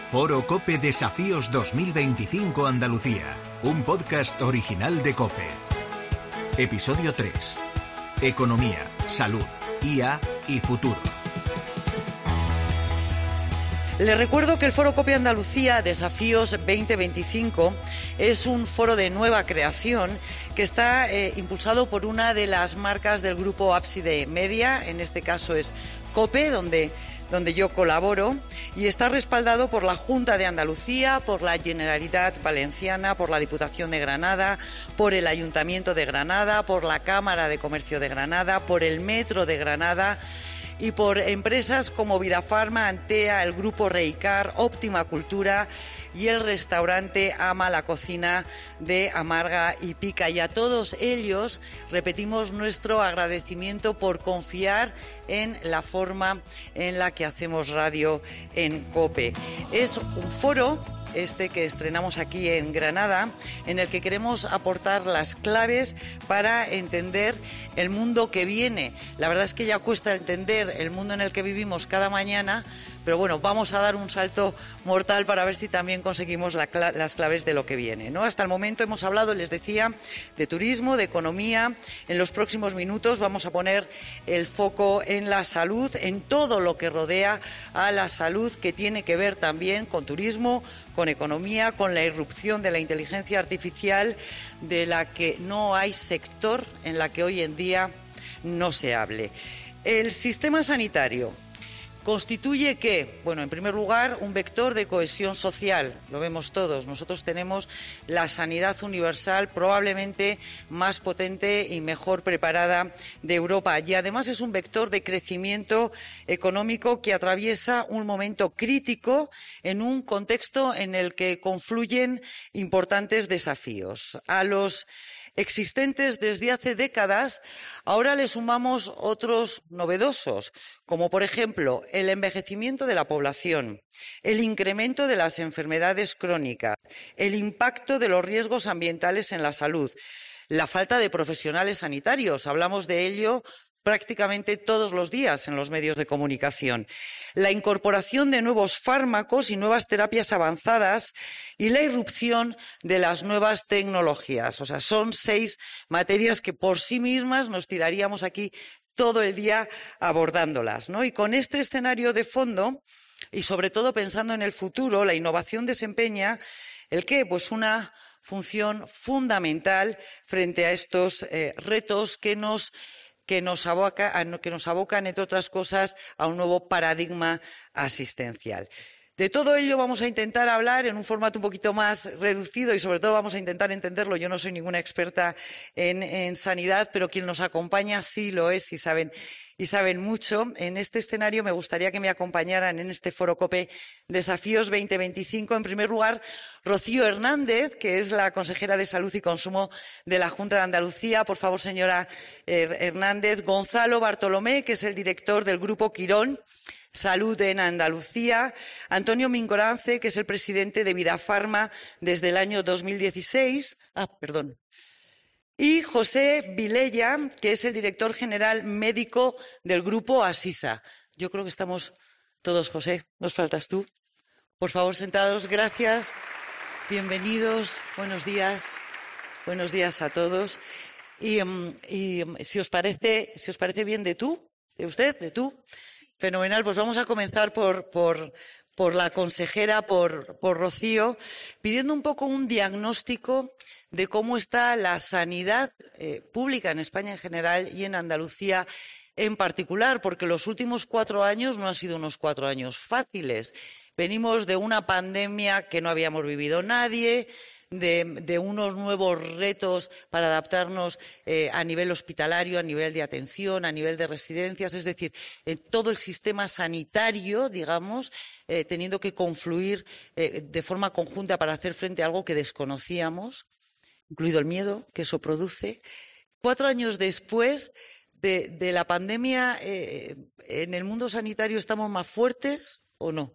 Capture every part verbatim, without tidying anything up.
Foro COPE Desafíos dos mil veinticinco Andalucía, un podcast original de COPE. Episodio tres. Economía, salud, I A y futuro. Les recuerdo que el Foro COPE Andalucía Desafíos veinte veinticinco es un foro de nueva creación que está eh, impulsado por una de las marcas del grupo Ábside Media, en este caso es COPE, donde, donde yo colaboro, y está respaldado por la Junta de Andalucía, por la Generalitat Valenciana, por la Diputación de Granada, por el Ayuntamiento de Granada, por la Cámara de Comercio de Granada, por el Metro de Granada y por empresas como Vidafarma, Antea, el Grupo Reicar, Óptima Cultura y el restaurante Ama la Cocina de Amarga y Pica. Y a todos ellos repetimos nuestro agradecimiento por confiar en la forma en la que hacemos radio en COPE. Es un foro este que estrenamos aquí en Granada, en el que queremos aportar las claves para entender el mundo que viene. La verdad es que ya cuesta entender el mundo en el que vivimos cada mañana, pero bueno, vamos a dar un salto mortal para ver si también conseguimos la, las claves de lo que viene, ¿no? Hasta el momento hemos hablado, les decía, de turismo, de economía. En los próximos minutos vamos a poner el foco en la salud, en todo lo que rodea a la salud, que tiene que ver también con turismo, con economía, con la irrupción de la inteligencia artificial, de la que no hay sector en la que hoy en día no se hable. El sistema sanitario constituye ¿qué? Bueno, en primer lugar, un vector de cohesión social, lo vemos todos. Nosotros tenemos la sanidad universal probablemente más potente y mejor preparada de Europa, y además es un vector de crecimiento económico que atraviesa un momento crítico en un contexto en el que confluyen importantes desafíos. A los existentes desde hace décadas, ahora le sumamos otros novedosos, como por ejemplo el envejecimiento de la población, el incremento de las enfermedades crónicas, el impacto de los riesgos ambientales en la salud, la falta de profesionales sanitarios, hablamos de ello prácticamente todos los días en los medios de comunicación, la incorporación de nuevos fármacos y nuevas terapias avanzadas y la irrupción de las nuevas tecnologías. O sea, son seis materias que por sí mismas nos tiraríamos aquí todo el día abordándolas, ¿no? Y con este escenario de fondo, y sobre todo pensando en el futuro, la innovación desempeña ¿el qué? Pues una función fundamental frente a estos eh, retos que nos que nos aboca, que nos abocan, entre otras cosas, a un nuevo paradigma asistencial. De todo ello vamos a intentar hablar en un formato un poquito más reducido y sobre todo vamos a intentar entenderlo. Yo no soy ninguna experta en, en sanidad, pero quien nos acompaña sí lo es y saben, y saben mucho. En este escenario me gustaría que me acompañaran en este Foro COPE Desafíos veinte veinticinco. En primer lugar, Rocío Hernández, que es la consejera de Salud y Consumo de la Junta de Andalucía. Por favor, señora Hernández. Gonzalo Bartolomé, que es el director del Grupo Quirón Salud en Andalucía, Antonio Mingorance, que es el presidente de Vidafarma desde el año dos mil dieciséis, ah, perdón, y José Vilella, que es el director general médico del Grupo Asisa. Yo creo que estamos todos, José, nos faltas tú. Por favor, sentados, gracias, bienvenidos, buenos días, buenos días a todos. Y, y si os parece, si os parece bien de tú, de usted, de tú. Fenomenal, pues vamos a comenzar por, por, por la consejera, por, por Rocío, pidiendo un poco un diagnóstico de cómo está la sanidad eh, pública en España en general y en Andalucía en particular, porque los últimos cuatro años no han sido unos cuatro años fáciles. Venimos de una pandemia que no habíamos vivido nadie, De, de unos nuevos retos para adaptarnos eh, a nivel hospitalario, a nivel de atención, a nivel de residencias, es decir, eh, todo el sistema sanitario, digamos, eh, teniendo que confluir eh, de forma conjunta para hacer frente a algo que desconocíamos, incluido el miedo que eso produce. Cuatro años después de, de la pandemia, eh, ¿en el mundo sanitario estamos más fuertes o no?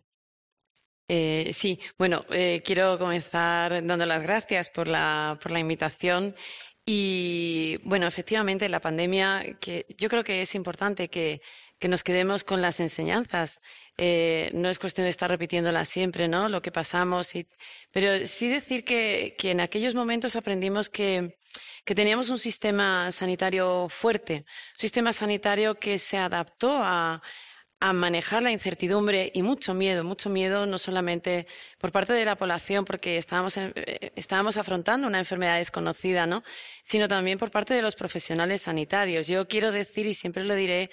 Eh, sí, bueno, eh, quiero comenzar dando las gracias por la, por la invitación y, bueno, efectivamente, la pandemia, que yo creo que es importante que, que nos quedemos con las enseñanzas. Eh, no es cuestión de estar repitiéndolas siempre, ¿no? Lo que pasamos, y, pero sí decir que, que en aquellos momentos aprendimos que, que teníamos un sistema sanitario fuerte, un sistema sanitario que se adaptó a a manejar la incertidumbre y mucho miedo, mucho miedo no solamente por parte de la población porque estábamos, en, eh, estábamos afrontando una enfermedad desconocida, ¿no? Sino también por parte de los profesionales sanitarios. Yo quiero decir, y siempre lo diré,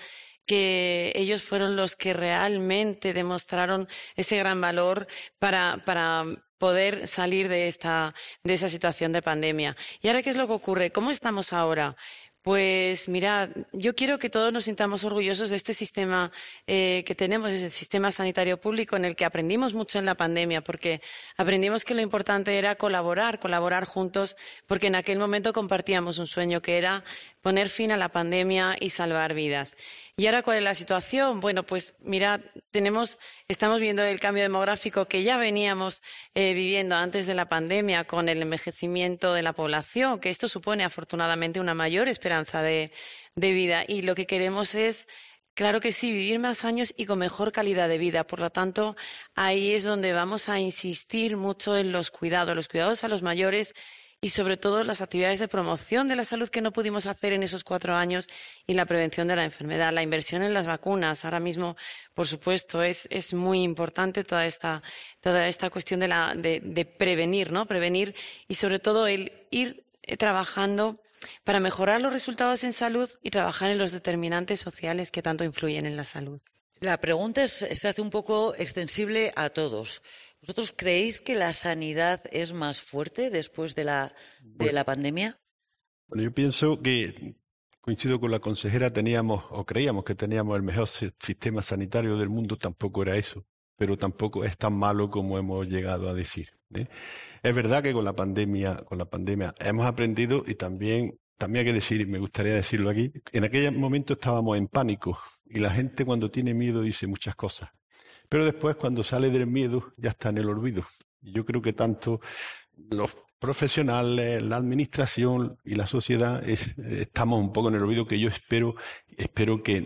que ellos fueron los que realmente demostraron ese gran valor para, para poder salir de esta, de esa situación de pandemia. ¿Y ahora qué es lo que ocurre? ¿Cómo estamos ahora? Pues mirad, yo quiero que todos nos sintamos orgullosos de este sistema eh, que tenemos, es el sistema sanitario público en el que aprendimos mucho en la pandemia, porque aprendimos que lo importante era colaborar, colaborar juntos, porque en aquel momento compartíamos un sueño que era poner fin a la pandemia y salvar vidas. ¿Y ahora cuál es la situación? Bueno, pues mirad, tenemos, estamos viendo el cambio demográfico que ya veníamos eh, viviendo antes de la pandemia con el envejecimiento de la población, que esto supone afortunadamente una mayor esperanza de, de vida. Y lo que queremos es, claro que sí, vivir más años y con mejor calidad de vida. Por lo tanto, ahí es donde vamos a insistir mucho en los cuidados, los cuidados a los mayores y sobre todo las actividades de promoción de la salud que no pudimos hacer en esos cuatro años y la prevención de la enfermedad, la inversión en las vacunas. Ahora mismo, por supuesto, es, es muy importante toda esta, toda esta cuestión de, la, de, de prevenir, ¿no? Prevenir y sobre todo el ir trabajando para mejorar los resultados en salud y trabajar en los determinantes sociales que tanto influyen en la salud. La pregunta es, se hace un poco extensible a todos. ¿Vosotros creéis que la sanidad es más fuerte después de la, de la pandemia? Bueno, yo pienso que, coincido con la consejera, teníamos o creíamos que teníamos el mejor sistema sanitario del mundo. Tampoco era eso, pero tampoco es tan malo como hemos llegado a decir, ¿eh? Es verdad que con la pandemia, con la pandemia hemos aprendido y también... También hay que decir, y me gustaría decirlo aquí, en aquel momento estábamos en pánico y la gente cuando tiene miedo dice muchas cosas. Pero después cuando sale del miedo ya está en el olvido. Y yo creo que tanto los profesionales, la administración y la sociedad es, estamos un poco en el olvido, que yo espero, espero que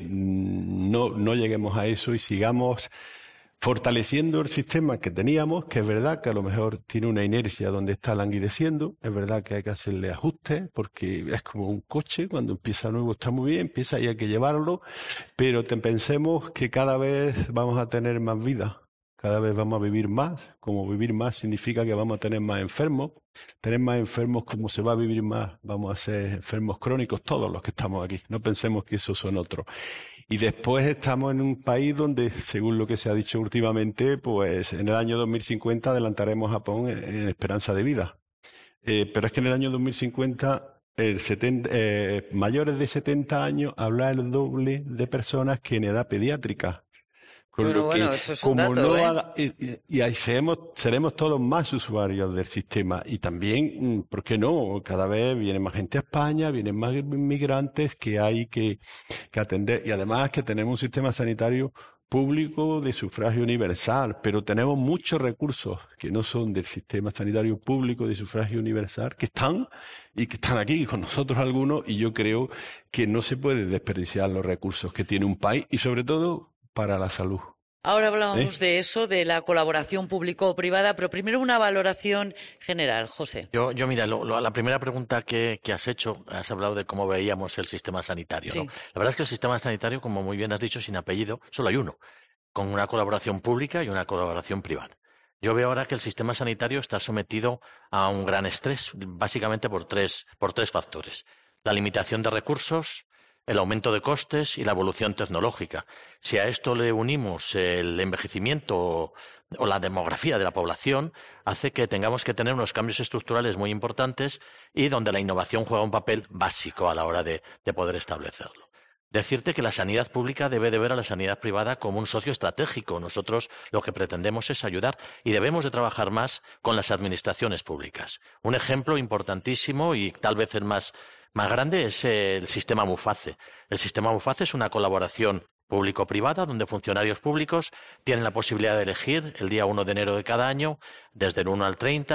no, no lleguemos a eso y sigamos fortaleciendo el sistema que teníamos, que es verdad que a lo mejor tiene una inercia donde está languideciendo, es verdad que hay que hacerle ajustes, porque es como un coche, cuando empieza nuevo está muy bien, empieza y hay que llevarlo, pero te, pensemos que cada vez vamos a tener más vida, cada vez vamos a vivir más, como vivir más significa que vamos a tener más enfermos, tener más enfermos, como se va a vivir más, vamos a ser enfermos crónicos todos los que estamos aquí, no pensemos que esos son otros. Y después estamos en un país donde, según lo que se ha dicho últimamente, pues en el año dos mil cincuenta adelantaremos a Japón en, en esperanza de vida. Eh, pero es que en el año dos mil cincuenta, el setenta, eh, mayores de setenta años, habrá el doble de personas que en edad pediátrica. Con bueno, lo que, bueno, eso es un como dato, no ¿eh? haga, y, y ahí seremos, seremos todos más usuarios del sistema. Y también, ¿por qué no? Cada vez viene más gente a España, vienen más inmigrantes que hay que, que atender. Y además que tenemos un sistema sanitario público de sufragio universal, pero tenemos muchos recursos que no son del sistema sanitario público de sufragio universal, que están y que están aquí con nosotros algunos, y yo creo que no se puede desperdiciar los recursos que tiene un país y sobre todo para la salud. Ahora hablábamos ¿Eh? de eso, de la colaboración público-privada, pero primero una valoración general, José. Yo, yo mira, lo, lo, la primera pregunta que, que has hecho, has hablado de cómo veíamos el sistema sanitario, Sí. ¿no? La verdad es que el sistema sanitario, como muy bien has dicho, sin apellido, solo hay uno, con una colaboración pública y una colaboración privada. Yo veo ahora que el sistema sanitario está sometido a un gran estrés, básicamente por tres, por tres factores. La limitación de recursos, el aumento de costes y la evolución tecnológica. Si a esto le unimos el envejecimiento o, o la demografía de la población, hace que tengamos que tener unos cambios estructurales muy importantes y donde la innovación juega un papel básico a la hora de, de poder establecerlo. Decirte que la sanidad pública debe de ver a la sanidad privada como un socio estratégico. Nosotros lo que pretendemos es ayudar y debemos de trabajar más con las administraciones públicas. Un ejemplo importantísimo y tal vez el más, más grande es el sistema MUFACE. El sistema MUFACE es una colaboración público-privada, donde funcionarios públicos tienen la posibilidad de elegir el día uno de enero de cada año, desde el uno al treinta,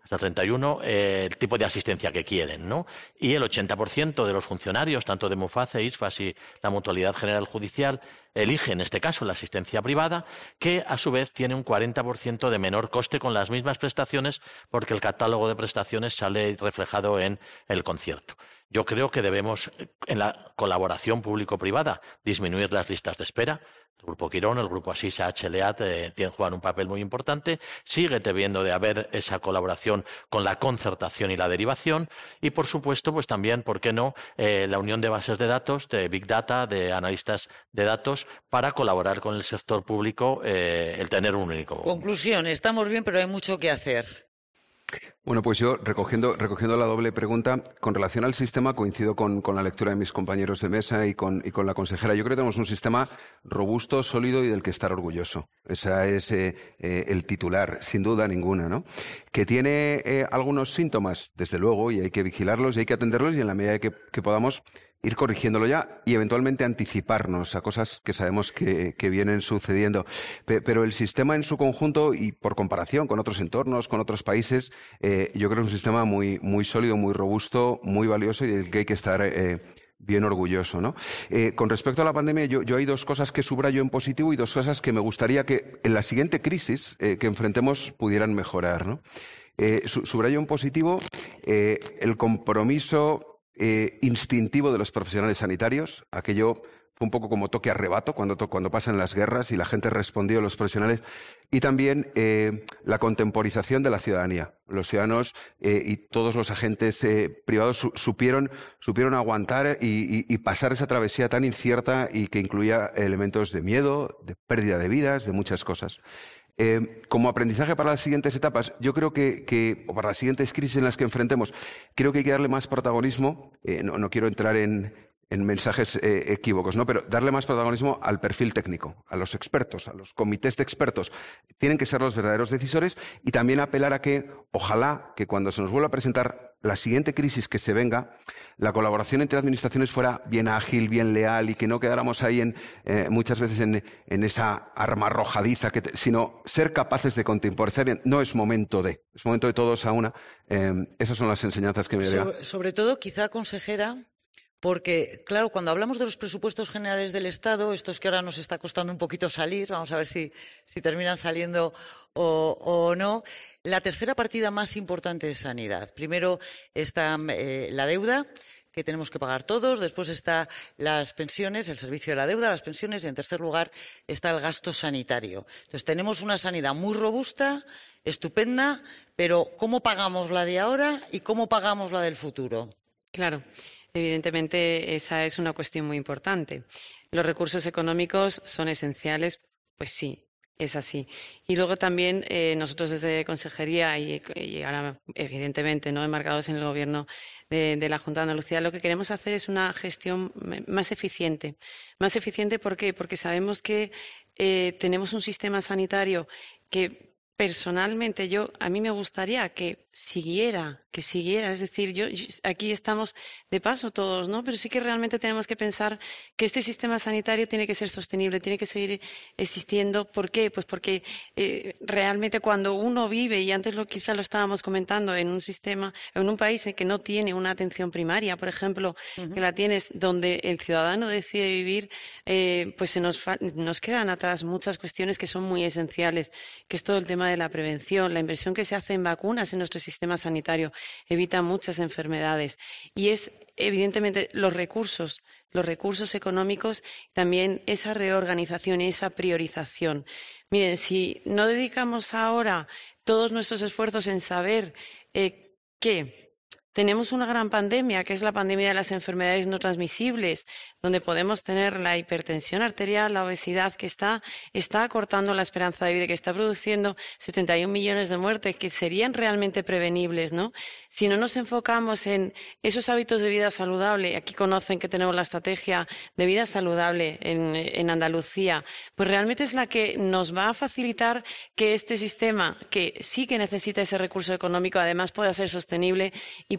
hasta treinta y uno, eh, el tipo de asistencia que quieren, ¿no? Y el ochenta por ciento de los funcionarios, tanto de Muface, ISFAS y la Mutualidad General Judicial, elige en este caso la asistencia privada, que a su vez tiene un cuarenta por ciento de menor coste con las mismas prestaciones, porque el catálogo de prestaciones sale reflejado en el concierto. Yo creo que debemos, en la colaboración público-privada, disminuir las listas de espera. El Grupo Quirón, el Grupo Asisa, H L A eh, tienen, juegan un papel muy importante. Sigue debiendo de haber esa colaboración con la concertación y la derivación. Y, por supuesto, pues también, ¿por qué no?, eh, la unión de bases de datos, de Big Data, de analistas de datos, para colaborar con el sector público, eh, el tener un único. Conclusión, estamos bien, pero hay mucho que hacer. Bueno, pues yo, recogiendo, recogiendo la doble pregunta, con relación al sistema, coincido con, con la lectura de mis compañeros de mesa y con, y con la consejera. Yo creo que tenemos un sistema robusto, sólido y del que estar orgulloso. Ese es eh, eh, el titular, sin duda ninguna, ¿no? Que tiene eh, algunos síntomas, desde luego, y hay que vigilarlos y hay que atenderlos, y en la medida que, que podamos ir corrigiéndolo ya y eventualmente anticiparnos a cosas que sabemos que, que vienen sucediendo. Pero el sistema en su conjunto y por comparación con otros entornos, con otros países, eh, yo creo que es un sistema muy, muy sólido, muy robusto, muy valioso y del que hay que estar eh, bien orgulloso, ¿no? Eh, con respecto a la pandemia, yo, yo hay dos cosas que subrayo en positivo y dos cosas que me gustaría que en la siguiente crisis eh, que enfrentemos pudieran mejorar, ¿no? Eh, su, subrayo en positivo eh, el compromiso Eh, instintivo de los profesionales sanitarios. Aquello fue un poco como toque a rebato cuando, cuando pasan las guerras y la gente respondió a los profesionales. Y también eh, la contemporización de la ciudadanía. Los ciudadanos eh, y todos los agentes eh, privados su, supieron, supieron aguantar y, y, y pasar esa travesía tan incierta y que incluía elementos de miedo, de pérdida de vidas, de muchas cosas. Eh, como aprendizaje para las siguientes etapas, yo creo que, que, o para las siguientes crisis en las que enfrentemos, creo que hay que darle más protagonismo, eh, no, no quiero entrar en, en mensajes eh, equívocos, ¿no? Pero darle más protagonismo al perfil técnico, a los expertos, a los comités de expertos. Tienen que ser los verdaderos decisores y también apelar a que, ojalá, que cuando se nos vuelva a presentar la siguiente crisis que se venga, la colaboración entre administraciones fuera bien ágil, bien leal y que no quedáramos ahí en, eh, muchas veces en, en esa arma arrojadiza, que te, sino ser capaces de contemporizar. No es momento de, es momento de todos a una. Eh, esas son las enseñanzas que me daría. Sobre, sobre todo, quizá, consejera, porque, claro, cuando hablamos de los presupuestos generales del Estado, estos que ahora nos está costando un poquito salir, vamos a ver si, si terminan saliendo o, o no, la tercera partida más importante es sanidad. Primero está eh, la deuda, que tenemos que pagar todos, después está las pensiones, el servicio de la deuda, las pensiones, y en tercer lugar está el gasto sanitario. Entonces tenemos una sanidad muy robusta, estupenda, pero ¿cómo pagamos la de ahora y cómo pagamos la del futuro? Claro. Evidentemente, esa es una cuestión muy importante. Los recursos económicos son esenciales, pues sí, es así. Y luego también eh, nosotros desde Consejería y, y ahora, evidentemente, no enmarcados en el Gobierno de, de la Junta de Andalucía, lo que queremos hacer es una gestión más eficiente. Más eficiente, ¿por qué? Porque sabemos que eh, tenemos un sistema sanitario que, personalmente, yo a mí me gustaría que siguiera, que siguiera. Es decir, yo, yo aquí estamos de paso todos, ¿no? Pero sí que realmente tenemos que pensar que este sistema sanitario tiene que ser sostenible, tiene que seguir existiendo. ¿Por qué? Pues porque eh, realmente cuando uno vive, y antes lo, quizá lo estábamos comentando, en un sistema, en un país en que no tiene una atención primaria, por ejemplo, uh-huh. que la tienes donde el ciudadano decide vivir, eh, pues se nos, nos quedan atrás muchas cuestiones que son muy esenciales, que es todo el tema de la prevención, la inversión que se hace en vacunas en nuestro sistema sanitario evita muchas enfermedades y es evidentemente los recursos, los recursos económicos, también esa reorganización y esa priorización. Miren, si no dedicamos ahora todos nuestros esfuerzos en saber eh, que tenemos una gran pandemia, que es la pandemia de las enfermedades no transmisibles, donde podemos tener la hipertensión arterial, la obesidad, que está, está acortando la esperanza de vida, que está produciendo setenta y un millones de muertes, que serían realmente prevenibles, ¿no? Si no nos enfocamos en esos hábitos de vida saludable, aquí conocen que tenemos la estrategia de vida saludable en, en Andalucía, pues realmente es la que nos va a facilitar que este sistema, que sí que necesita ese recurso económico, además pueda ser sostenible y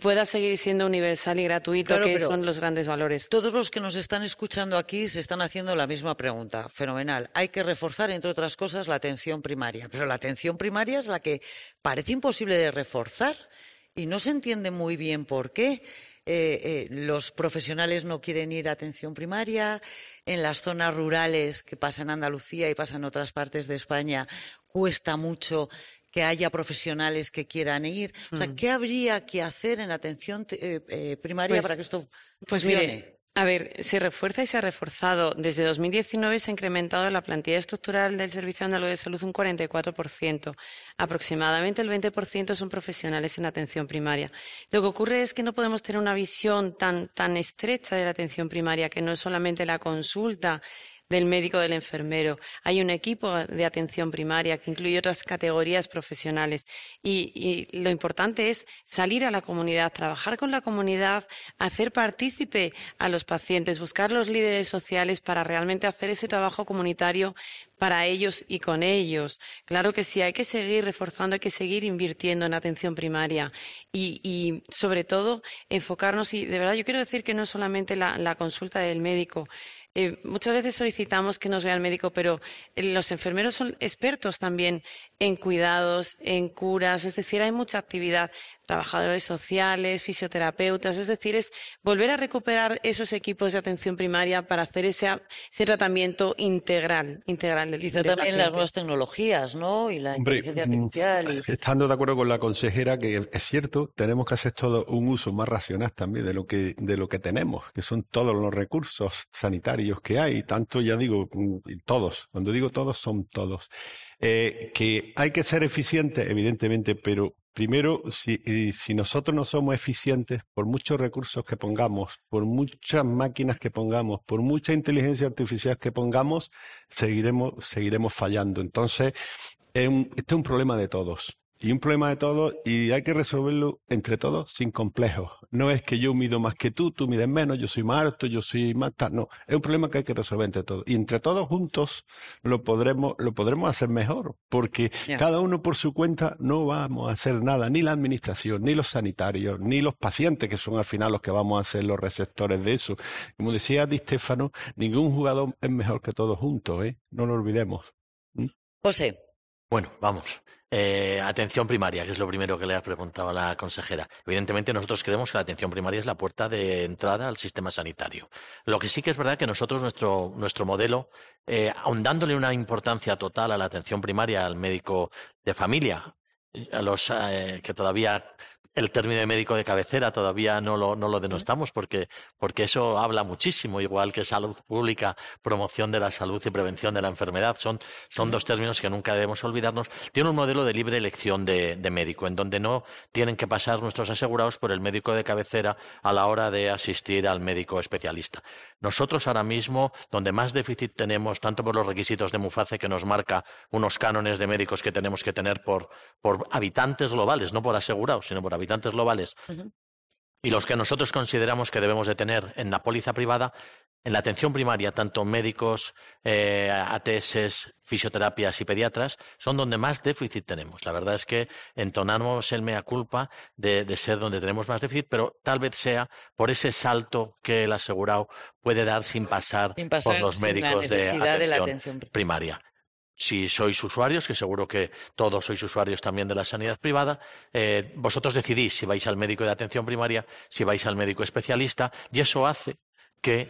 pueda seguir siendo universal y gratuito, Claro, que pero son los grandes valores. todos los que nos están escuchando aquí se están haciendo la misma pregunta. Fenomenal. Hay que reforzar, entre otras cosas, la atención primaria. Pero la atención primaria es la que parece imposible de reforzar y no se entiende muy bien por qué. Eh, eh, los profesionales no quieren ir a atención primaria. En las zonas rurales, que pasa en Andalucía y pasa en otras partes de España, cuesta mucho que haya profesionales que quieran ir. O sea, ¿qué habría que hacer en atención eh, eh, primaria Pues, para que esto Pues funcione? mire, a ver, se refuerza y se ha reforzado. Desde dos mil diecinueve se ha incrementado la plantilla estructural del Servicio Andaluz de Salud un cuarenta y cuatro por ciento. Aproximadamente el veinte por ciento son profesionales en atención primaria. Lo que ocurre es que no podemos tener una visión tan, tan estrecha de la atención primaria, que no es solamente la consulta del médico o del enfermero. Hay un equipo de atención primaria que incluye otras categorías profesionales y, y lo importante es salir a la comunidad, trabajar con la comunidad, hacer partícipe a los pacientes, buscar los líderes sociales para realmente hacer ese trabajo comunitario para ellos y con ellos. Claro que sí, hay que seguir reforzando, hay que seguir invirtiendo en atención primaria y, y sobre todo, enfocarnos. Y de verdad, yo quiero decir que no es solamente la, la consulta del médico. Eh, muchas veces solicitamos que nos vea el médico, pero los enfermeros son expertos también en cuidados, en curas, es decir, hay mucha actividad. Trabajadores sociales, fisioterapeutas, es decir, es volver a recuperar esos equipos de atención primaria para hacer ese, ese tratamiento integral, integral del Quizá del también paciente. las nuevas tecnologías, ¿no? Y la Hombre, inteligencia mm, artificial. Y... estando de acuerdo con la consejera, que es cierto, tenemos que hacer todo un uso más racional también de lo que, de lo que tenemos, que son todos los recursos sanitarios que hay, tanto, ya digo, mm, todos, cuando digo todos, son todos. Eh, que hay que ser eficientes, evidentemente, pero primero, si, y si nosotros no somos eficientes, por muchos recursos que pongamos, por muchas máquinas que pongamos, por mucha inteligencia artificial que pongamos, seguiremos, seguiremos fallando. Entonces, es un, este es un problema de todos. Y un problema de todos, y hay que resolverlo entre todos sin complejos. No es que yo mido más que tú, tú mides menos, yo soy más alto, yo soy más tal. No, es un problema que hay que resolver entre todos. Y entre todos juntos lo podremos, lo podremos hacer mejor, porque Ya. cada uno por su cuenta no vamos a hacer nada, ni la administración, ni los sanitarios, ni los pacientes, que son al final los que vamos a ser los receptores de eso. Como decía Di Stéfano, ningún jugador es mejor que todos juntos, ¿eh? No lo olvidemos. ¿Mm? José, Bueno, vamos. Eh, atención primaria, que es lo primero que le ha preguntado a la consejera. Evidentemente nosotros creemos que la atención primaria es la puerta de entrada al sistema sanitario. Lo que sí que es verdad que nosotros, nuestro, nuestro modelo, eh, ahondándole una importancia total a la atención primaria, al médico de familia, a los eh, que todavía el término de médico de cabecera todavía no lo, no lo denostamos porque, porque eso habla muchísimo, igual que salud pública, promoción de la salud y prevención de la enfermedad. Son, son dos términos que nunca debemos olvidarnos. Tiene un modelo de libre elección de, de médico, en donde no tienen que pasar nuestros asegurados por el médico de cabecera a la hora de asistir al médico especialista. Nosotros ahora mismo, donde más déficit tenemos, tanto por los requisitos de MUFACE, que nos marca unos cánones de médicos que tenemos que tener por, por habitantes globales, no por asegurados, sino por habitantes globales, uh-huh. y los que nosotros consideramos que debemos de tener en la póliza privada, en la atención primaria, tanto médicos, eh, A T S, fisioterapias y pediatras, son donde más déficit tenemos. La verdad es que entonamos el mea culpa de, de ser donde tenemos más déficit, pero tal vez sea por ese salto que el asegurado puede dar sin pasar, Sin pasar por los sin la médicos de necesidad de la atención atención primaria. Si sois usuarios, que seguro que todos sois usuarios también de la sanidad privada, eh, vosotros decidís si vais al médico de atención primaria, si vais al médico especialista, y eso hace que...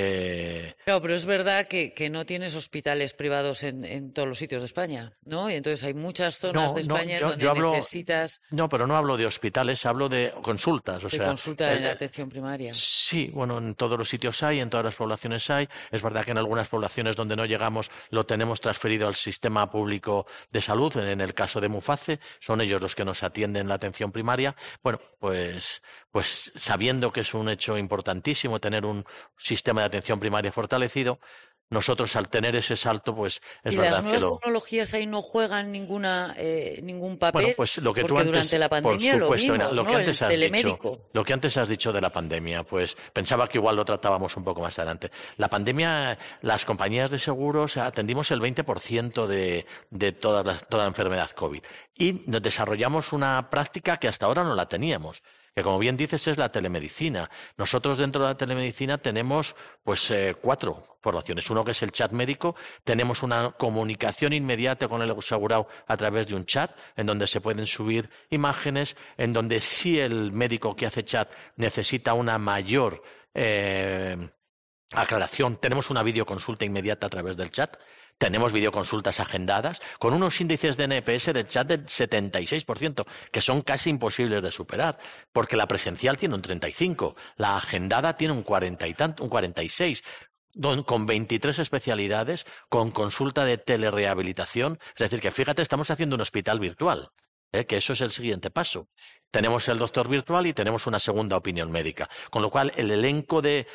Eh... Claro, pero es verdad que, que no tienes hospitales privados en, en todos los sitios de España, ¿no? Y entonces hay muchas zonas No, de no, España yo- donde yo hablo- necesitas No, pero no hablo de hospitales, hablo de consultas. O de sea, consulta en eh, la atención primaria. Sí, bueno, en todos los sitios hay, en todas las poblaciones hay. Es verdad que en algunas poblaciones donde no llegamos lo tenemos transferido al sistema público de salud. En el caso de MUFACE, son ellos los que nos atienden la atención primaria. Bueno, pues, pues sabiendo que es un hecho importantísimo tener un sistema de atención primaria fortalecido, nosotros al tener ese salto, pues es ¿Y verdad las que nuevas lo... tecnologías ahí no juegan ninguna, eh, ningún papel? Bueno, pues lo que tú porque antes, durante la por pandemia supuesto, lo Ena, vimos, lo ¿no? que antes El has telemédico. dicho, lo que antes has dicho de la pandemia, pues pensaba que igual lo tratábamos un poco más adelante. La pandemia, las compañías de seguros atendimos el veinte por ciento de, de toda la, toda la enfermedad COVID y nos desarrollamos una práctica que hasta ahora no la teníamos, que como bien dices es la telemedicina. Nosotros dentro de la telemedicina tenemos pues eh, cuatro formaciones. Uno que es el chat médico, tenemos una comunicación inmediata con el asegurado a través de un chat, en donde se pueden subir imágenes, en donde si el médico que hace chat necesita una mayor eh, aclaración, tenemos una videoconsulta inmediata a través del chat. Tenemos videoconsultas agendadas con unos índices de N P S de chat del setenta y seis por ciento, que son casi imposibles de superar, porque la presencial tiene un treinta y cinco por ciento, la agendada tiene un cuarenta y tanto, un cuarenta y seis por ciento, con veintitrés especialidades, con consulta de telerehabilitación. Es decir, que fíjate, estamos haciendo un hospital virtual. ¿Eh? Que eso es el siguiente paso. Tenemos el doctor virtual y tenemos una segunda opinión médica. Con lo cual, el elenco de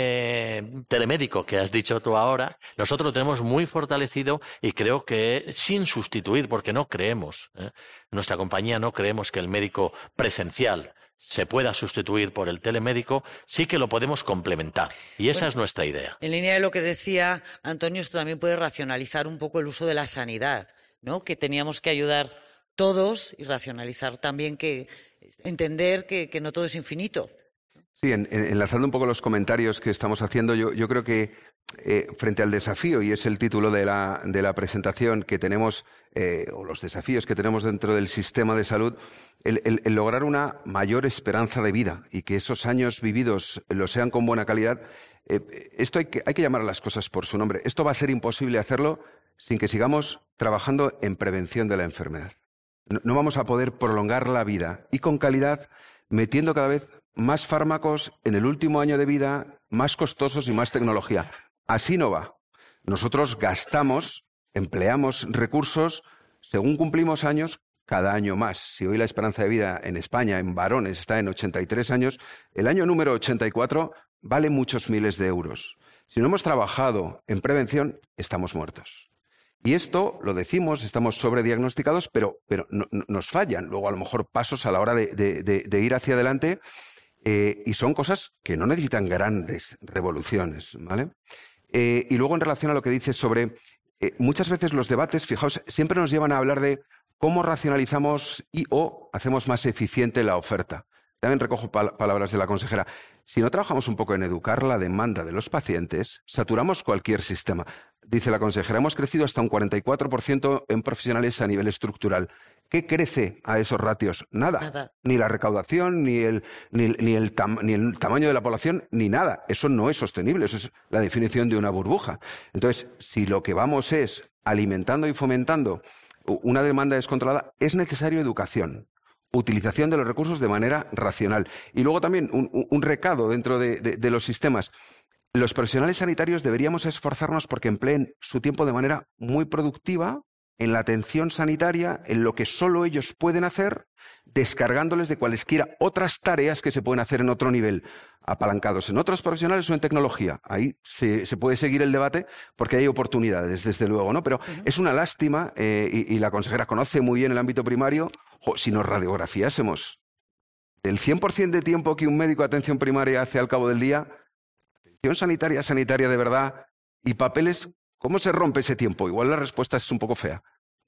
eh, telemédico que has dicho tú ahora, nosotros lo tenemos muy fortalecido y creo que sin sustituir, porque no creemos, ¿eh? nuestra compañía no creemos que el médico presencial se pueda sustituir por el telemédico, sí que lo podemos complementar. Y esa bueno, es nuestra idea. En línea de lo que decía Antonio, esto también puede racionalizar un poco el uso de la sanidad, ¿no? Que teníamos que ayudar todos y racionalizar también que entender que, que no todo es infinito. Sí, en, en, enlazando un poco los comentarios que estamos haciendo, yo, yo creo que eh, frente al desafío, y es el título de la, de la presentación que tenemos, eh, o los desafíos que tenemos dentro del sistema de salud, el, el, el lograr una mayor esperanza de vida y que esos años vividos lo sean con buena calidad, eh, esto hay que, hay que llamar a las cosas por su nombre. Esto va a ser imposible hacerlo sin que sigamos trabajando en prevención de la enfermedad. No vamos a poder prolongar la vida y con calidad metiendo cada vez más fármacos en el último año de vida, más costosos y más tecnología. Así no va. Nosotros gastamos, empleamos recursos según cumplimos años, cada año más. Si hoy la esperanza de vida en España, en varones, está en ochenta y tres años, el año número ochenta y cuatro vale muchos miles de euros. Si no hemos trabajado en prevención, estamos muertos. Y esto, lo decimos, estamos sobrediagnosticados, pero, pero no, no, nos fallan luego a lo mejor pasos a la hora de, de, de, de ir hacia adelante eh, y son cosas que no necesitan grandes revoluciones, ¿vale? Eh, y luego en relación a lo que dices sobre, eh, muchas veces los debates, fijaos, siempre nos llevan a hablar de cómo racionalizamos y o hacemos más eficiente la oferta. También recojo pal- palabras de la consejera. Si no trabajamos un poco en educar la demanda de los pacientes, saturamos cualquier sistema. Dice la consejera, hemos crecido hasta un cuarenta y cuatro por ciento en profesionales a nivel estructural. ¿Qué crece a esos ratios? Nada. Nada. Ni la recaudación, ni el, ni, ni, el tam- ni el tamaño de la población, ni nada. Eso no es sostenible. Eso es la definición de una burbuja. Entonces, si lo que vamos es alimentando y fomentando una demanda descontrolada, es necesario educación. Utilización de los recursos de manera racional. Y luego también un, un recado dentro de, de, de los sistemas. Los profesionales sanitarios deberíamos esforzarnos porque empleen su tiempo de manera muy productiva en la atención sanitaria, en lo que solo ellos pueden hacer, descargándoles de cualesquiera otras tareas que se pueden hacer en otro nivel, apalancados en otros profesionales o en tecnología. Ahí se, se puede seguir el debate porque hay oportunidades, desde luego, ¿no? Pero uh-huh. es una lástima, eh, y, y la consejera conoce muy bien el ámbito primario. Jo, si nos radiografiásemos el cien por ciento de tiempo que un médico de atención primaria hace al cabo del día, atención sanitaria, sanitaria de verdad, y papeles, ¿cómo se rompe ese tiempo? Igual la respuesta es un poco fea.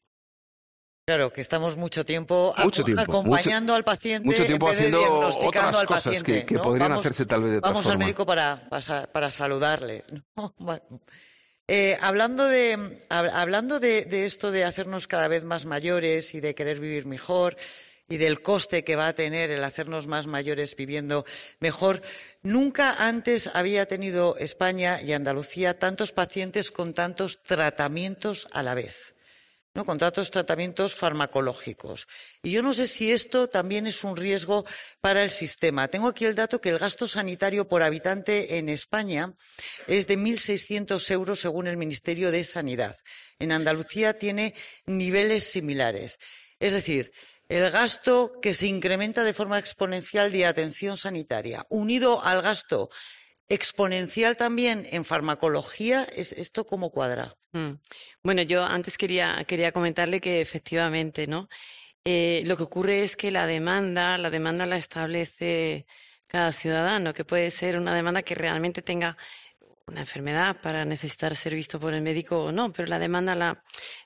Claro, que estamos mucho tiempo, mucho tiempo acompañando mucho, al paciente mucho tiempo en vez de haciendo diagnosticando otras al cosas paciente, que, que ¿no? podrían vamos, hacerse tal vez de otra Vamos forma. al médico para, para, para saludarle, ¿no? Bueno. Eh, hablando de, hablando de, de esto de hacernos cada vez más mayores y de querer vivir mejor y del coste que va a tener el hacernos más mayores viviendo mejor, nunca antes había tenido España y Andalucía tantos pacientes con tantos tratamientos a la vez, ¿no? Con tantos tratamientos farmacológicos. Y yo no sé si esto también es un riesgo para el sistema. Tengo aquí el dato que el gasto sanitario por habitante en España es de mil seiscientos euros según el Ministerio de Sanidad. En Andalucía tiene niveles similares. Es decir, el gasto que se incrementa de forma exponencial de atención sanitaria, unido al gasto exponencial también en farmacología, ¿esto cómo cuadra? Mm. Bueno, yo antes quería, quería comentarle que efectivamente, ¿no? Eh, lo que ocurre es que la demanda, la demanda la establece cada ciudadano, que puede ser una demanda que realmente tenga una enfermedad para necesitar ser visto por el médico o no, pero la demanda la,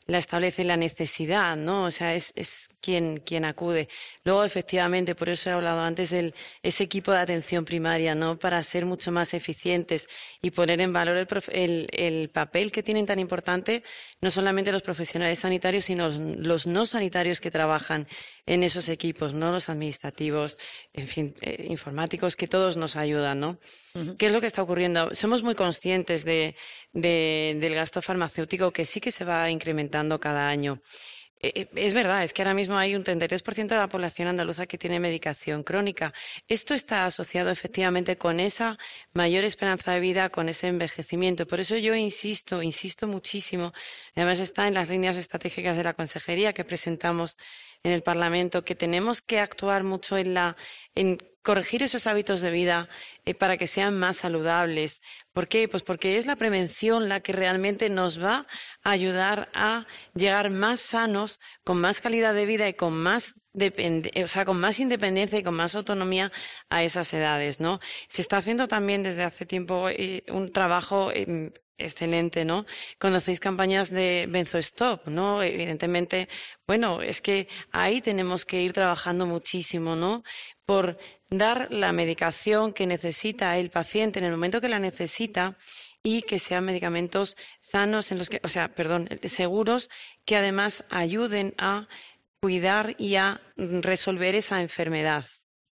la establece la necesidad, ¿no? O sea, es, es quien, quien acude. Luego, efectivamente, por eso he hablado antes de ese equipo de atención primaria, ¿no? Para ser mucho más eficientes y poner en valor el, el, el papel que tienen tan importante no solamente los profesionales sanitarios, sino los, los no sanitarios que trabajan en esos equipos, ¿no? Los administrativos, en fin, eh, informáticos, que todos nos ayudan, ¿no? Uh-huh. ¿Qué es lo que está ocurriendo? Somos muy conscientes de, de, del gasto farmacéutico, que sí que se va incrementando cada año. Eh, es verdad, es que ahora mismo hay un treinta y tres por ciento de la población andaluza que tiene medicación crónica. Esto está asociado efectivamente con esa mayor esperanza de vida, con ese envejecimiento. Por eso yo insisto, insisto muchísimo, además está en las líneas estratégicas de la Consejería que presentamos en el Parlamento, que tenemos que actuar mucho en la en corregir esos hábitos de vida eh, para que sean más saludables. ¿Por qué? Pues porque es la prevención la que realmente nos va a ayudar a llegar más sanos, con más calidad de vida y con más depende, o sea, con más independencia y con más autonomía a esas edades, ¿no? Se está haciendo también desde hace tiempo eh, un trabajo eh, excelente, ¿no? Conocéis campañas de BenzoStop, ¿no? Evidentemente, bueno, es que ahí tenemos que ir trabajando muchísimo, ¿no? Por dar la medicación que necesita el paciente en el momento que la necesita y que sean medicamentos sanos, en los que, o sea, perdón, seguros, que además ayuden a cuidar y a resolver esa enfermedad.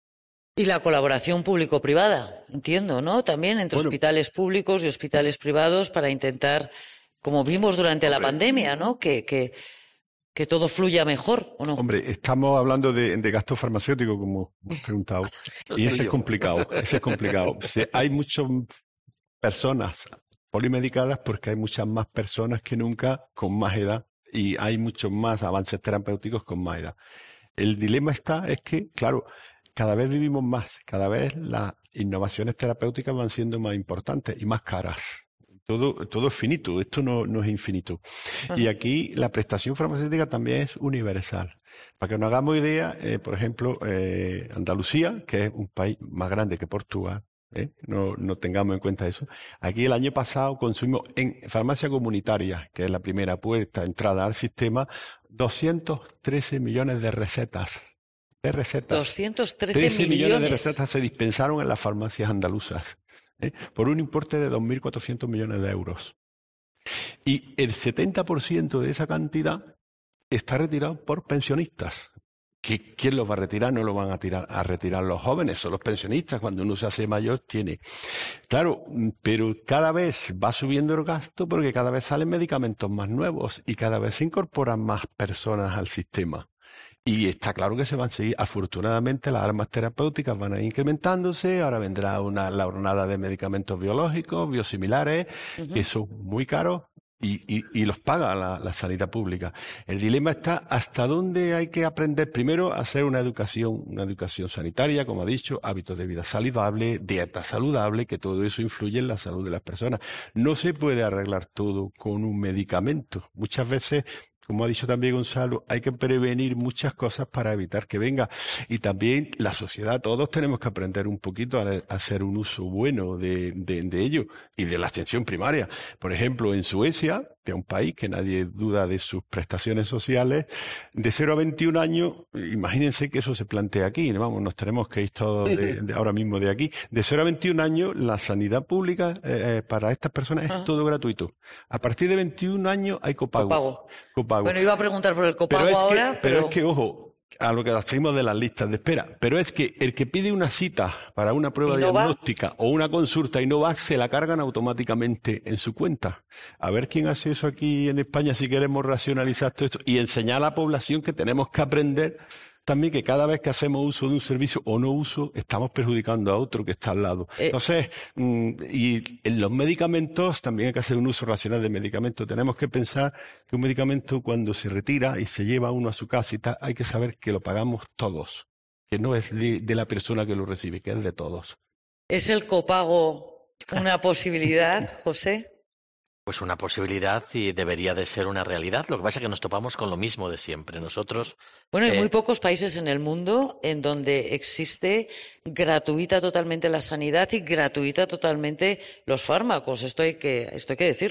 Y la colaboración público-privada, entiendo, ¿no? También entre bueno, hospitales públicos y hospitales privados para intentar, como vimos durante hombre, la pandemia, ¿no? Que, que, que todo fluya mejor, ¿o no? Hombre, estamos hablando de, de gasto farmacéutico, como hemos preguntado, y ese es complicado, ese es complicado. O sea, hay muchas personas polimedicadas porque hay muchas más personas que nunca con más edad y hay muchos más avances terapéuticos con más edad. El dilema está, es que, claro, cada vez vivimos más, cada vez las innovaciones terapéuticas van siendo más importantes y más caras. Todo, todo es finito, esto no, no es infinito. Ajá. Y aquí la prestación farmacéutica también es universal. Para que nos hagamos idea, eh, por ejemplo, eh, Andalucía, que es un país más grande que Portugal, ¿eh? no, no tengamos en cuenta eso. Aquí el año pasado consumimos en farmacia comunitaria, que es la primera puerta, entrada al sistema, doscientos trece millones de recetas. De recetas. doscientos trece millones de recetas se dispensaron en las farmacias andaluzas, ¿eh? por un importe de dos mil cuatrocientos millones de euros. Y el setenta por ciento de esa cantidad está retirado por pensionistas. ¿Qué, ¿Quién los va a retirar? No lo van a, tirar, a retirar los jóvenes, son los pensionistas. Cuando uno se hace mayor tiene. Claro, pero cada vez va subiendo el gasto porque cada vez salen medicamentos más nuevos y cada vez se incorporan más personas al sistema. Y está claro que se van a seguir. Afortunadamente las armas terapéuticas van a ir incrementándose. Ahora vendrá una, la jornada de medicamentos biológicos, biosimilares, uh-huh. que son muy caros y, y, y los paga la, la sanidad pública. El dilema está hasta dónde hay que aprender primero a hacer una educación, una educación sanitaria, como ha dicho, hábitos de vida saludable, dieta saludable, que todo eso influye en la salud de las personas. No se puede arreglar todo con un medicamento. Muchas veces, como ha dicho también Gonzalo, hay que prevenir muchas cosas para evitar que venga. Y también la sociedad, todos tenemos que aprender un poquito a, a hacer un uso bueno de, de, de ello y de la atención primaria. Por ejemplo, en Suecia, que es un país que nadie duda de sus prestaciones sociales, de cero a veintiún años, imagínense que eso se plantea aquí, vamos, nos tenemos que ir todos de, de ahora mismo de aquí. De cero a veintiún años, la sanidad pública eh, para estas personas es Ajá. todo gratuito. A partir de veintiún años hay copago. Copago. copago. Bueno, iba a preguntar por el copago pero ahora, que, pero... pero es que, ojo, a lo que hacemos de las listas de espera, pero es que el que pide una cita para una prueba no diagnóstica va? o una consulta y no va, se la cargan automáticamente en su cuenta. A ver quién hace eso aquí en España si queremos racionalizar todo esto y enseñar a la población que tenemos que aprender también que cada vez que hacemos uso de un servicio o no uso, estamos perjudicando a otro que está al lado. Eh. Entonces, y en los medicamentos también hay que hacer un uso racional de medicamentos. Tenemos que pensar que un medicamento cuando se retira y se lleva uno a su casa y tal, hay que saber que lo pagamos todos, que no es de, de la persona que lo recibe, que es de todos. ¿Es el copago una posibilidad, José? Pues una posibilidad y debería de ser una realidad. Lo que pasa es que nos topamos con lo mismo de siempre. Nosotros... Bueno, hay eh... muy pocos países en el mundo en donde existe gratuita totalmente la sanidad y gratuita totalmente los fármacos. Esto hay que, esto hay que decirlo.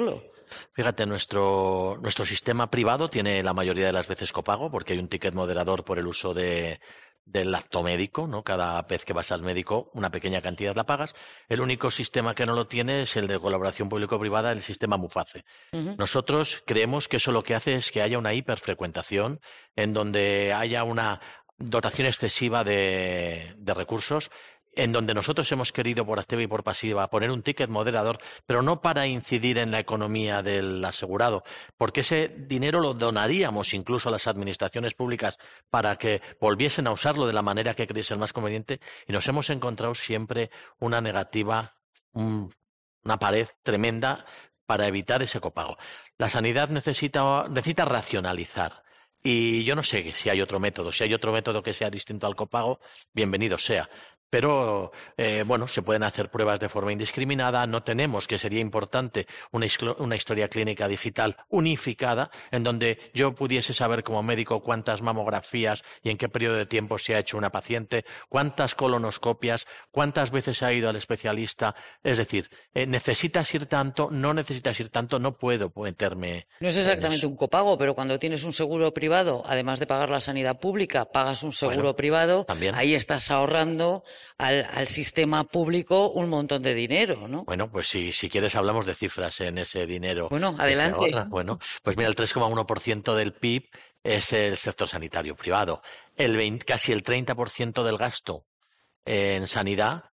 Fíjate, nuestro, nuestro sistema privado tiene la mayoría de las veces copago, porque hay un ticket moderador por el uso de, del acto médico, ¿no? Cada vez que vas al médico, una pequeña cantidad la pagas. El único sistema que no lo tiene es el de colaboración público-privada, el sistema MUFACE. Uh-huh. Nosotros creemos que eso lo que hace es que haya una hiperfrecuentación, en donde haya una dotación excesiva de, de recursos, en donde nosotros hemos querido, por activa y por pasiva, poner un ticket moderador, pero no para incidir en la economía del asegurado, porque ese dinero lo donaríamos incluso a las administraciones públicas para que volviesen a usarlo de la manera que creyesen más conveniente, y nos hemos encontrado siempre una negativa, un, una pared tremenda para evitar ese copago. La sanidad necesita, necesita racionalizar. Y yo no sé si hay otro método. Si hay otro método que sea distinto al copago, bienvenido sea. Pero, eh, bueno, se pueden hacer pruebas de forma indiscriminada. No tenemos, que sería importante, una, una historia clínica digital unificada, en donde yo pudiese saber como médico cuántas mamografías y en qué periodo de tiempo se ha hecho una paciente, cuántas colonoscopias, cuántas veces ha ido al especialista. Es decir, eh, necesitas ir tanto, no necesitas ir tanto, no puedo meterme. No es exactamente un copago, pero cuando tienes un seguro privado, además de pagar la sanidad pública, pagas un seguro bueno, privado, también. Ahí estás ahorrando Al, al sistema público un montón de dinero, ¿no? Bueno, pues si, si quieres hablamos de cifras en ese dinero. Bueno, adelante. Bueno, pues mira, el tres coma uno por ciento del P I B es el sector sanitario privado. El veinte, casi el treinta por ciento del gasto en sanidad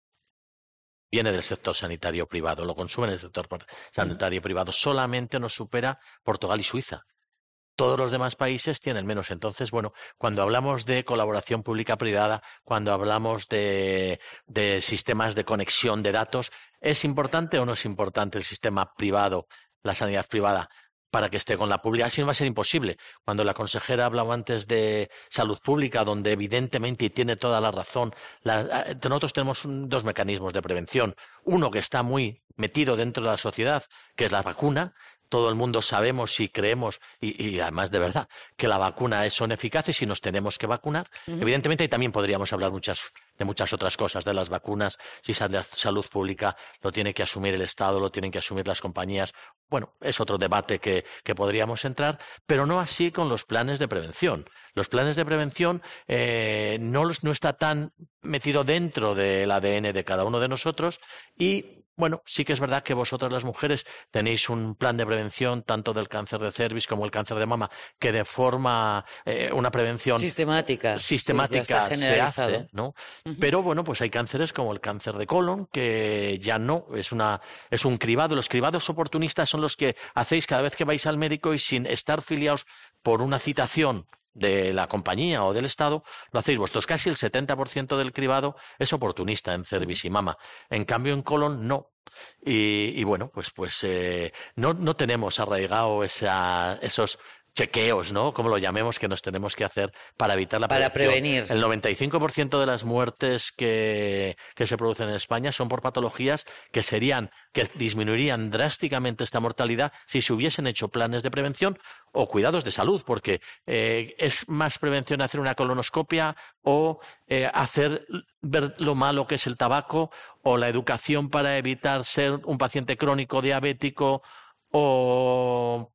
viene del sector sanitario privado, lo consume en el sector sanitario privado. Solamente nos supera Portugal y Suiza. Todos los demás países tienen menos. Entonces, bueno, cuando hablamos de colaboración pública-privada, cuando hablamos de, de sistemas de conexión de datos, ¿es importante o no es importante el sistema privado, la sanidad privada, para que esté con la pública? Así no va a ser imposible. Cuando la consejera hablaba antes de salud pública, donde evidentemente, y tiene toda la razón, la, nosotros tenemos un, dos mecanismos de prevención. Uno que está muy metido dentro de la sociedad, que es la vacuna. Todo el mundo sabemos y creemos, y, y además de verdad, que las vacunas son eficaces y nos tenemos que vacunar. Uh-huh. Evidentemente, y también podríamos hablar muchas, de muchas otras cosas de las vacunas, si la salud pública lo tiene que asumir el Estado, lo tienen que asumir las compañías. Bueno, es otro debate que, que podríamos entrar, pero no así con los planes de prevención. Los planes de prevención eh, no, los, no está tan metido dentro del A D N de cada uno de nosotros y bueno, sí que es verdad que vosotras las mujeres tenéis un plan de prevención tanto del cáncer de cervix como el cáncer de mama que de forma, eh, una prevención sistemática, sistemática sí, se hace, ¿no? Uh-huh. Pero bueno, pues hay cánceres como el cáncer de colon que ya no, es, una, es un cribado. Los cribados oportunistas son los que hacéis cada vez que vais al médico y sin estar filiados por una citación de la compañía o del Estado, lo hacéis vosotros. Casi el setenta por ciento del cribado es oportunista en cervix y mama. En cambio, en colon, no. Y, y bueno, pues, pues eh, no, no tenemos arraigado esa, esos chequeos, ¿no? Como lo llamemos, que nos tenemos que hacer para evitar la para prevenir. El noventa y cinco por ciento de las muertes que, que se producen en España son por patologías que serían, que disminuirían drásticamente esta mortalidad si se hubiesen hecho planes de prevención o cuidados de salud, porque eh, es más prevención hacer una colonoscopia o eh, hacer ver lo malo que es el tabaco o la educación para evitar ser un paciente crónico diabético o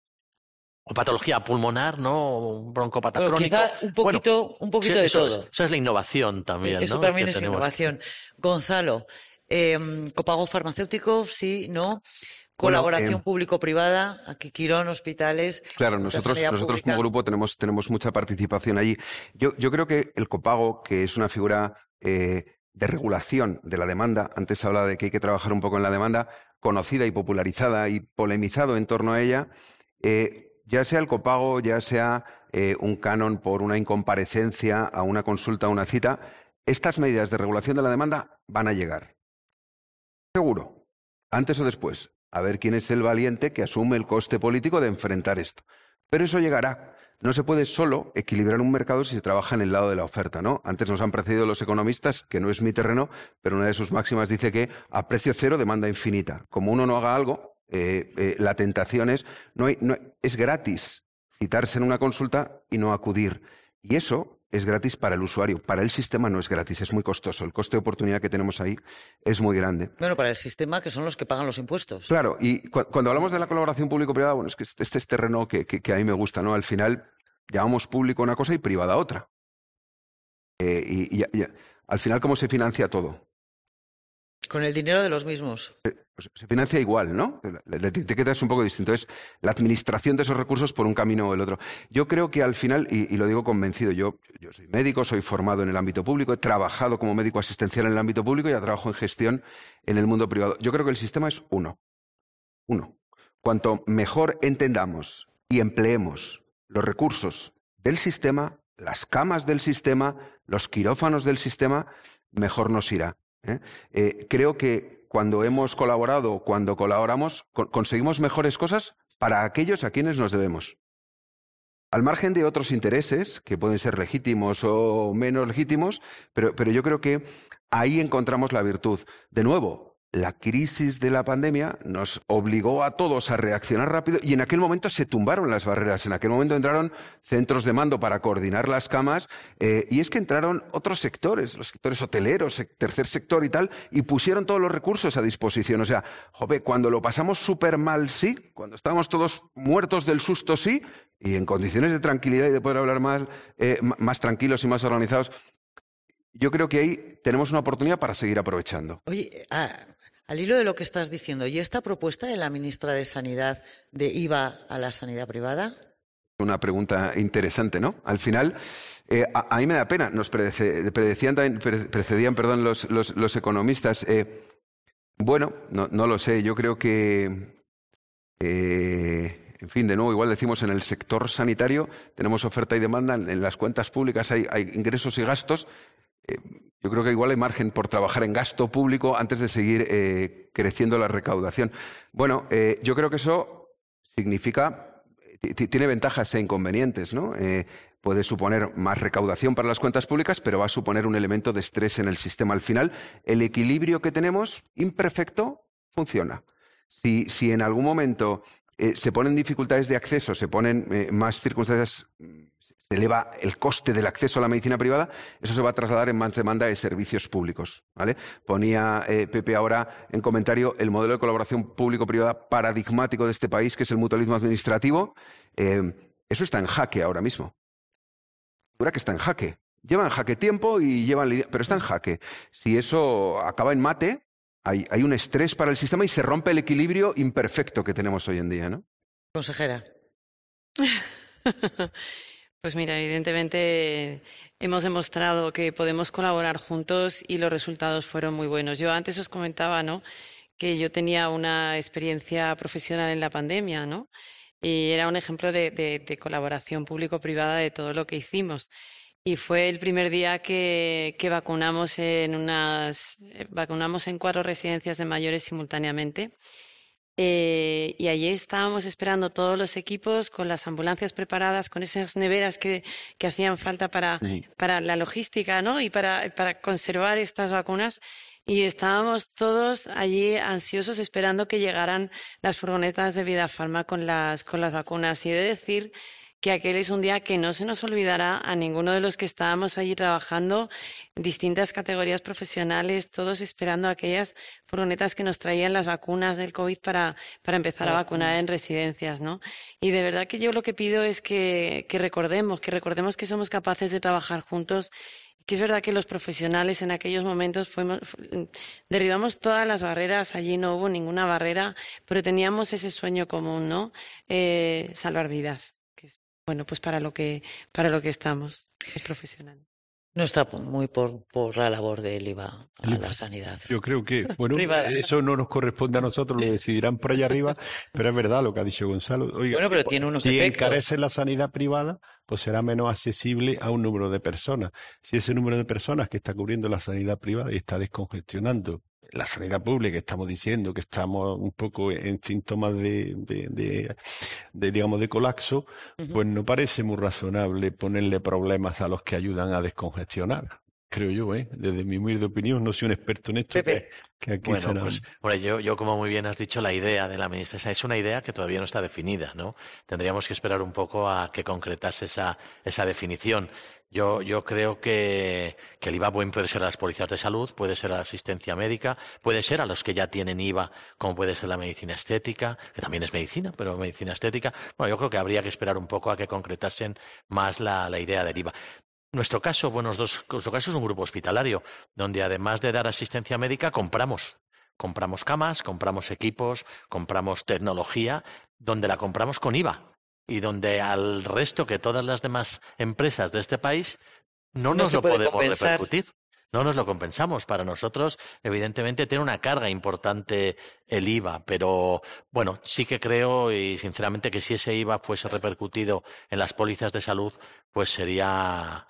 o patología pulmonar, ¿no? Un broncopata bueno, crónico. Un poquito, bueno, un poquito sí, de eso todo. Es, eso es la innovación también, eso ¿no? también que es tenemos. Innovación. Gonzalo, eh, copago farmacéutico, sí, no. Colaboración bueno, eh, público-privada, aquí Quirón, hospitales. Claro, nosotros, nosotros como grupo tenemos, tenemos mucha participación allí. Yo, yo creo que el copago, que es una figura eh, de regulación de la demanda, antes hablaba de que hay que trabajar un poco en la demanda, conocida y popularizada y polemizado en torno a ella, eh, ya sea el copago, ya sea eh, un canon por una incomparecencia a una consulta, a una cita, estas medidas de regulación de la demanda van a llegar. Seguro, antes o después. A ver quién es el valiente que asume el coste político de enfrentar esto. Pero eso llegará. No se puede solo equilibrar un mercado si se trabaja en el lado de la oferta, ¿no? Antes nos han precedido los economistas, que no es mi terreno, pero una de sus máximas dice que a precio cero demanda infinita. Como uno no haga algo, eh, eh, la tentación es, no hay, no, es gratis citarse en una consulta y no acudir. Y eso es gratis para el usuario. Para el sistema no es gratis, es muy costoso. El coste de oportunidad que tenemos ahí es muy grande. Bueno, para el sistema, que son los que pagan los impuestos. Claro, y cu cuando hablamos de la colaboración público-privada, bueno, es que este es terreno que, que, que a mí me gusta, ¿no? Al final llamamos público a una cosa y privada a otra. Eh, y, y, y al final, ¿cómo se financia todo? Con el dinero de los mismos. Eh, pues se financia igual, ¿no? La etiqueta es un poco distinto. Es la administración de esos recursos por un camino o el otro. Yo creo que al final, y, y lo digo convencido, yo, yo soy médico, soy formado en el ámbito público, he trabajado como médico asistencial en el ámbito público y ya trabajo en gestión en el mundo privado. Yo creo que el sistema es uno. Uno. Cuanto mejor entendamos y empleemos los recursos del sistema, las camas del sistema, los quirófanos del sistema, mejor nos irá. ¿eh? Eh, creo que cuando hemos colaborado, cuando colaboramos, co conseguimos mejores cosas para aquellos a quienes nos debemos. Al margen de otros intereses, que pueden ser legítimos o menos legítimos, pero, pero yo creo que ahí encontramos la virtud. De nuevo, la crisis de la pandemia nos obligó a todos a reaccionar rápido y en aquel momento se tumbaron las barreras. En aquel momento entraron centros de mando para coordinar las camas eh, y es que entraron otros sectores, los sectores hoteleros, tercer sector y tal, y pusieron todos los recursos a disposición. O sea, jope, cuando lo pasamos súper mal, sí, cuando estábamos todos muertos del susto, sí, y en condiciones de tranquilidad y de poder hablar más, eh, más tranquilos y más organizados, yo creo que ahí tenemos una oportunidad para seguir aprovechando. Oye, ah, al hilo de lo que estás diciendo, ¿y esta propuesta de la ministra de Sanidad de I V A a la sanidad privada? Una pregunta interesante, ¿no? Al final, eh, a, a mí me da pena, nos predece, predecían también, pre, precedían perdón, los, los, los economistas. Eh, bueno, no, no lo sé, yo creo que, eh, en fin, de nuevo, igual decimos en el sector sanitario, tenemos oferta y demanda, en, en las cuentas públicas hay, hay ingresos y gastos. Eh, yo creo que igual hay margen por trabajar en gasto público antes de seguir eh, creciendo la recaudación. Bueno, eh, yo creo que eso significa, tiene ventajas e inconvenientes, ¿no? Eh, puede suponer más recaudación para las cuentas públicas, pero va a suponer un elemento de estrés en el sistema. Al final, el equilibrio que tenemos, imperfecto, funciona. Si, si en algún momento eh, se ponen dificultades de acceso, se ponen eh, más circunstancias, se eleva el coste del acceso a la medicina privada, eso se va a trasladar en más demanda de servicios públicos, ¿vale? Ponía eh, Pepe ahora en comentario el modelo de colaboración público-privada paradigmático de este país, que es el mutualismo administrativo. Eh, eso está en jaque ahora mismo. Ahora que está en jaque. Lleva en jaque tiempo y llevan, pero está en jaque. Si eso acaba en mate, hay, hay un estrés para el sistema y se rompe el equilibrio imperfecto que tenemos hoy en día, ¿no? Consejera. Pues mira, evidentemente hemos demostrado que podemos colaborar juntos y los resultados fueron muy buenos. Yo antes os comentaba, ¿no?, que yo tenía una experiencia profesional en la pandemia, ¿no? Y era un ejemplo de, de, de colaboración público-privada de todo lo que hicimos. Y fue el primer día que, que vacunamos en unas, vacunamos en cuatro residencias de mayores simultáneamente. Eh, y allí estábamos esperando todos los equipos con las ambulancias preparadas, con esas neveras que, que hacían falta para, sí. para la logística, ¿no? Y para, para conservar estas vacunas. Y estábamos todos allí ansiosos esperando que llegaran las furgonetas de Vidafarma con las, con las vacunas. Y he de decir que aquel es un día que no se nos olvidará a ninguno de los que estábamos allí trabajando, distintas categorías profesionales, todos esperando aquellas furgonetas que nos traían las vacunas del COVID para, para empezar a vacunar en residencias, ¿no? Y de verdad que yo lo que pido es que, que recordemos, que recordemos que somos capaces de trabajar juntos, que es verdad que los profesionales en aquellos momentos fuimos, derribamos todas las barreras, allí no hubo ninguna barrera, pero teníamos ese sueño común, ¿no? Eh, salvar vidas. Bueno, pues para lo que para lo que estamos, es profesional. No está muy por, por la labor del I V A a la sanidad. Yo creo que, bueno, eso no nos corresponde a nosotros, lo decidirán por allá arriba, pero es verdad lo que ha dicho Gonzalo. Oiga, bueno, pero si, tiene unos si efectos. encarece la sanidad privada, pues será menos accesible a un número de personas. Si ese número de personas que está cubriendo la sanidad privada y está descongestionando la sanidad pública, estamos diciendo que estamos un poco en síntomas de, de, de, de digamos, de colapso, uh-huh. pues no parece muy razonable ponerle problemas a los que ayudan a descongestionar. creo yo, ¿eh? Desde mi humilde opinión, no soy un experto en esto. Pepe. Que, que aquí Bueno, será- pues bueno, yo, yo, como muy bien has dicho, la idea de la ministra esa es una idea que todavía no está definida, ¿no? Tendríamos que esperar un poco a que concretase esa, esa definición. Yo, yo creo que, que el I V A buen puede ser a las pólizas de salud, puede ser a la asistencia médica, puede ser a los que ya tienen I V A, como puede ser la medicina estética, que también es medicina, pero medicina estética. Bueno, yo creo que habría que esperar un poco a que concretasen más la, la idea del I V A. Nuestro caso, bueno, dos, nuestro caso es un grupo hospitalario, donde además de dar asistencia médica, compramos. Compramos camas, compramos equipos, compramos tecnología, donde la compramos con I V A. Y donde al resto que todas las demás empresas de este país no, No nos se lo puede podemos compensar. repercutir. No nos lo compensamos. Para nosotros, evidentemente, tiene una carga importante el I V A, pero bueno, sí que creo y sinceramente que si ese I V A fuese repercutido en las pólizas de salud, pues sería,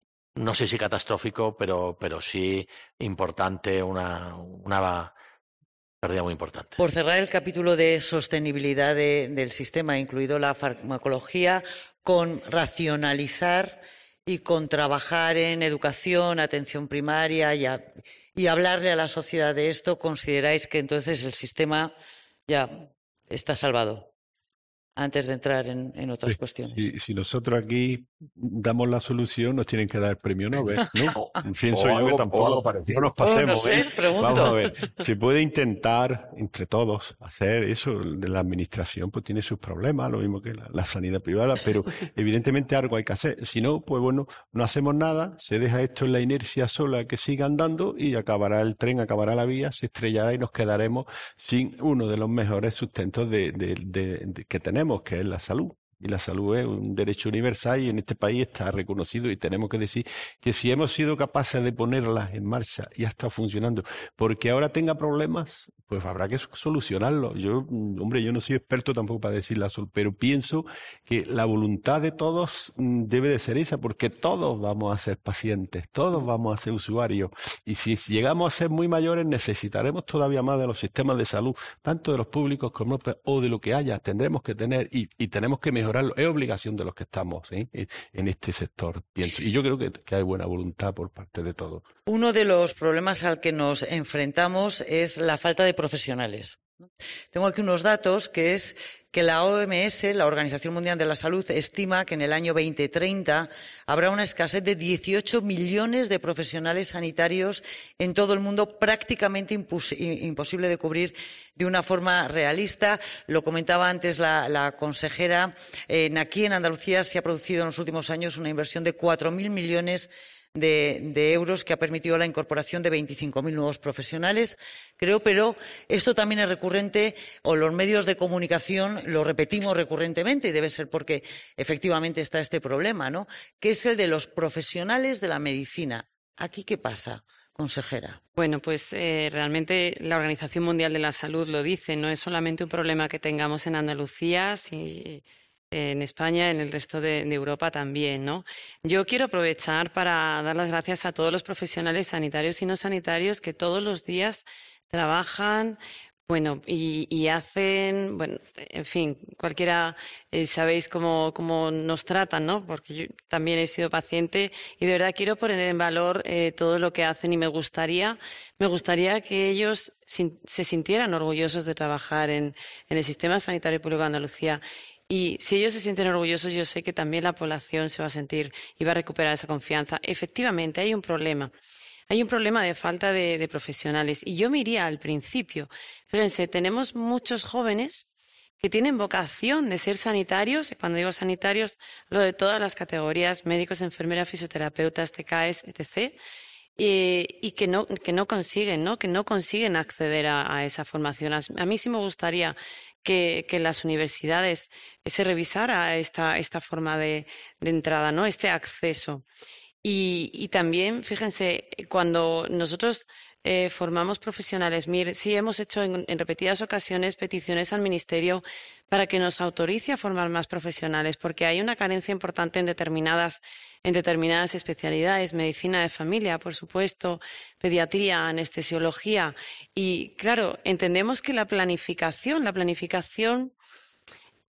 no sé si catastrófico, pero, pero sí importante, una, una pérdida muy importante. Por cerrar el capítulo de sostenibilidad de- del sistema, incluido la farmacología, con racionalizar y con trabajar en educación, atención primaria y, a- y hablarle a la sociedad de esto, ¿consideráis que entonces el sistema ya está salvado? Antes de entrar en, en otras Sí, cuestiones. Si, si nosotros aquí damos la solución, nos tienen que dar el premio Nobel, ¿no? Pienso o yo algo- que tampoco o algo parecido. no nos Oh, no pasemos. sé, ¿eh? pregunto. Vamos a ver, se puede intentar entre todos hacer eso. De la administración pues tiene sus problemas, lo mismo que la, la sanidad privada, pero evidentemente algo hay que hacer. Si no, pues bueno, no hacemos nada, se deja esto en la inercia sola que siga andando y acabará el tren, acabará la vía, se estrellará y nos quedaremos sin uno de los mejores sustentos de, de, de, de, que tenemos, que es la salud. Y la salud es un derecho universal y en este país está reconocido y tenemos que decir que si hemos sido capaces de ponerla en marcha y ha estado funcionando, porque ahora tenga problemas, pues habrá que solucionarlo. Yo, hombre, yo no soy experto tampoco para decir la sol, pero pienso que la voluntad de todos debe de ser esa, porque todos vamos a ser pacientes, todos vamos a ser usuarios. Y si llegamos a ser muy mayores, necesitaremos todavía más de los sistemas de salud, tanto de los públicos como o de lo que haya, tendremos que tener y, y tenemos que mejorar. Es obligación de los que estamos ¿eh? en este sector, pienso. Y yo creo que, que hay buena voluntad por parte de todos. Uno de los problemas al que nos enfrentamos es la falta de profesionales. Tengo aquí unos datos que es que la O M S, la Organización Mundial de la Salud, estima que en el año veinte treinta habrá una escasez de dieciocho millones de profesionales sanitarios en todo el mundo, prácticamente impos imposible de cubrir de una forma realista. Lo comentaba antes la, la consejera, eh, aquí en Andalucía se ha producido en los últimos años una inversión de cuatro mil millones De, de euros que ha permitido la incorporación de veinticinco mil nuevos profesionales, creo, pero esto también es recurrente, o los medios de comunicación lo repetimos recurrentemente, y debe ser porque efectivamente está este problema, ¿no? Que es el de los profesionales de la medicina. ¿Aquí qué pasa, consejera? Bueno, pues eh, realmente la Organización Mundial de la Salud lo dice, no es solamente un problema que tengamos en Andalucía, si, en España, en el resto de, de Europa también, ¿no? Yo quiero aprovechar para dar las gracias a todos los profesionales sanitarios y no sanitarios que todos los días trabajan, bueno, y, y hacen, bueno, en fin, cualquiera, eh, sabéis cómo, cómo nos tratan, ¿no? Porque yo también he sido paciente y de verdad quiero poner en valor eh, todo lo que hacen y me gustaría, me gustaría que ellos sin, se sintieran orgullosos de trabajar en, en el sistema sanitario público de Andalucía. Y si ellos se sienten orgullosos, yo sé que también la población se va a sentir y va a recuperar esa confianza. Efectivamente, hay un problema. Hay un problema de falta de, de profesionales. Y yo me iría al principio. Fíjense, tenemos muchos jóvenes que tienen vocación de ser sanitarios. Y cuando digo sanitarios, lo de todas las categorías, médicos, enfermeras, fisioterapeutas, T K Es, etcétera. Y, y que no, que no consiguen, ¿no? Que no consiguen acceder a, a esa formación. A mí sí me gustaría que, que en las universidades se revisara esta, esta forma de, de entrada, ¿no? Este acceso. Y, y también, fíjense, cuando nosotros eh, formamos profesionales, mire, sí hemos hecho en, en repetidas ocasiones peticiones al Ministerio para que nos autorice a formar más profesionales, porque hay una carencia importante en determinadas, en determinadas especialidades, medicina de familia, por supuesto, pediatría, anestesiología. Y claro, entendemos que la planificación, la planificación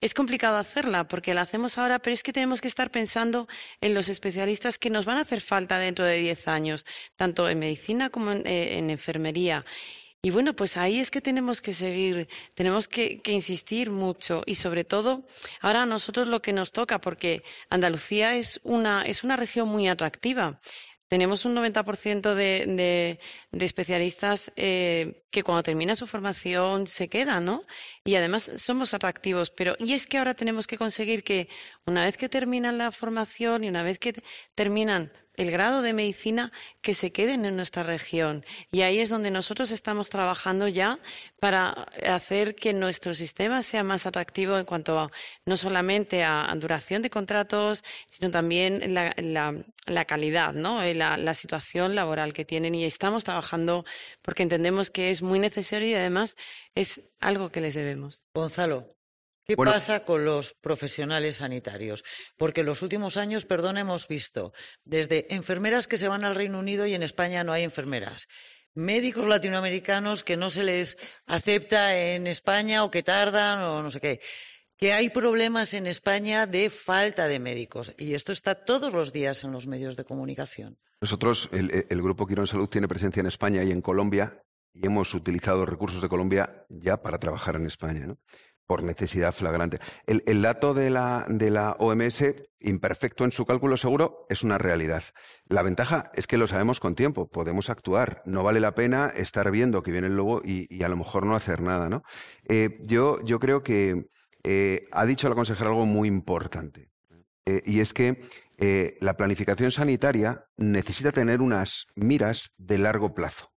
es complicado hacerla porque la hacemos ahora, pero es que tenemos que estar pensando en los especialistas que nos van a hacer falta dentro de diez años, tanto en medicina como en, eh, en enfermería. Y bueno, pues ahí es que tenemos que seguir, tenemos que, que insistir mucho y sobre todo ahora a nosotros lo que nos toca, porque Andalucía es una, es una región muy atractiva. Tenemos un noventa por ciento de, de, de especialistas eh, que cuando terminan su formación se quedan, ¿no? Y además somos atractivos. Pero y es que ahora tenemos que conseguir que una vez que terminan la formación y una vez que terminan el grado de medicina, que se queden en nuestra región. Y ahí es donde nosotros estamos trabajando ya para hacer que nuestro sistema sea más atractivo en cuanto a no solamente a duración de contratos, sino también la, la, la calidad, ¿no? La, la situación laboral que tienen. Y estamos trabajando porque entendemos que es muy necesario y además es algo que les debemos. Gonzalo. ¿Qué Bueno, pasa con los profesionales sanitarios? Porque en los últimos años, perdón, hemos visto desde enfermeras que se van al Reino Unido y en España no hay enfermeras, médicos latinoamericanos que no se les acepta en España o que tardan o no sé qué, que hay problemas en España de falta de médicos y esto está todos los días en los medios de comunicación. Nosotros, el, el Grupo Quirón Salud tiene presencia en España y en Colombia y hemos utilizado recursos de Colombia ya para trabajar en España, ¿no? Por necesidad flagrante. El, el dato de la, de la O M S, imperfecto en su cálculo seguro, es una realidad. La ventaja es que lo sabemos con tiempo, podemos actuar. No vale la pena estar viendo que viene el lobo y, y a lo mejor no hacer nada, ¿no? Eh, yo, yo creo que eh, ha dicho la consejera algo muy importante, eh, y es que eh, la planificación sanitaria necesita tener unas miras de largo plazo.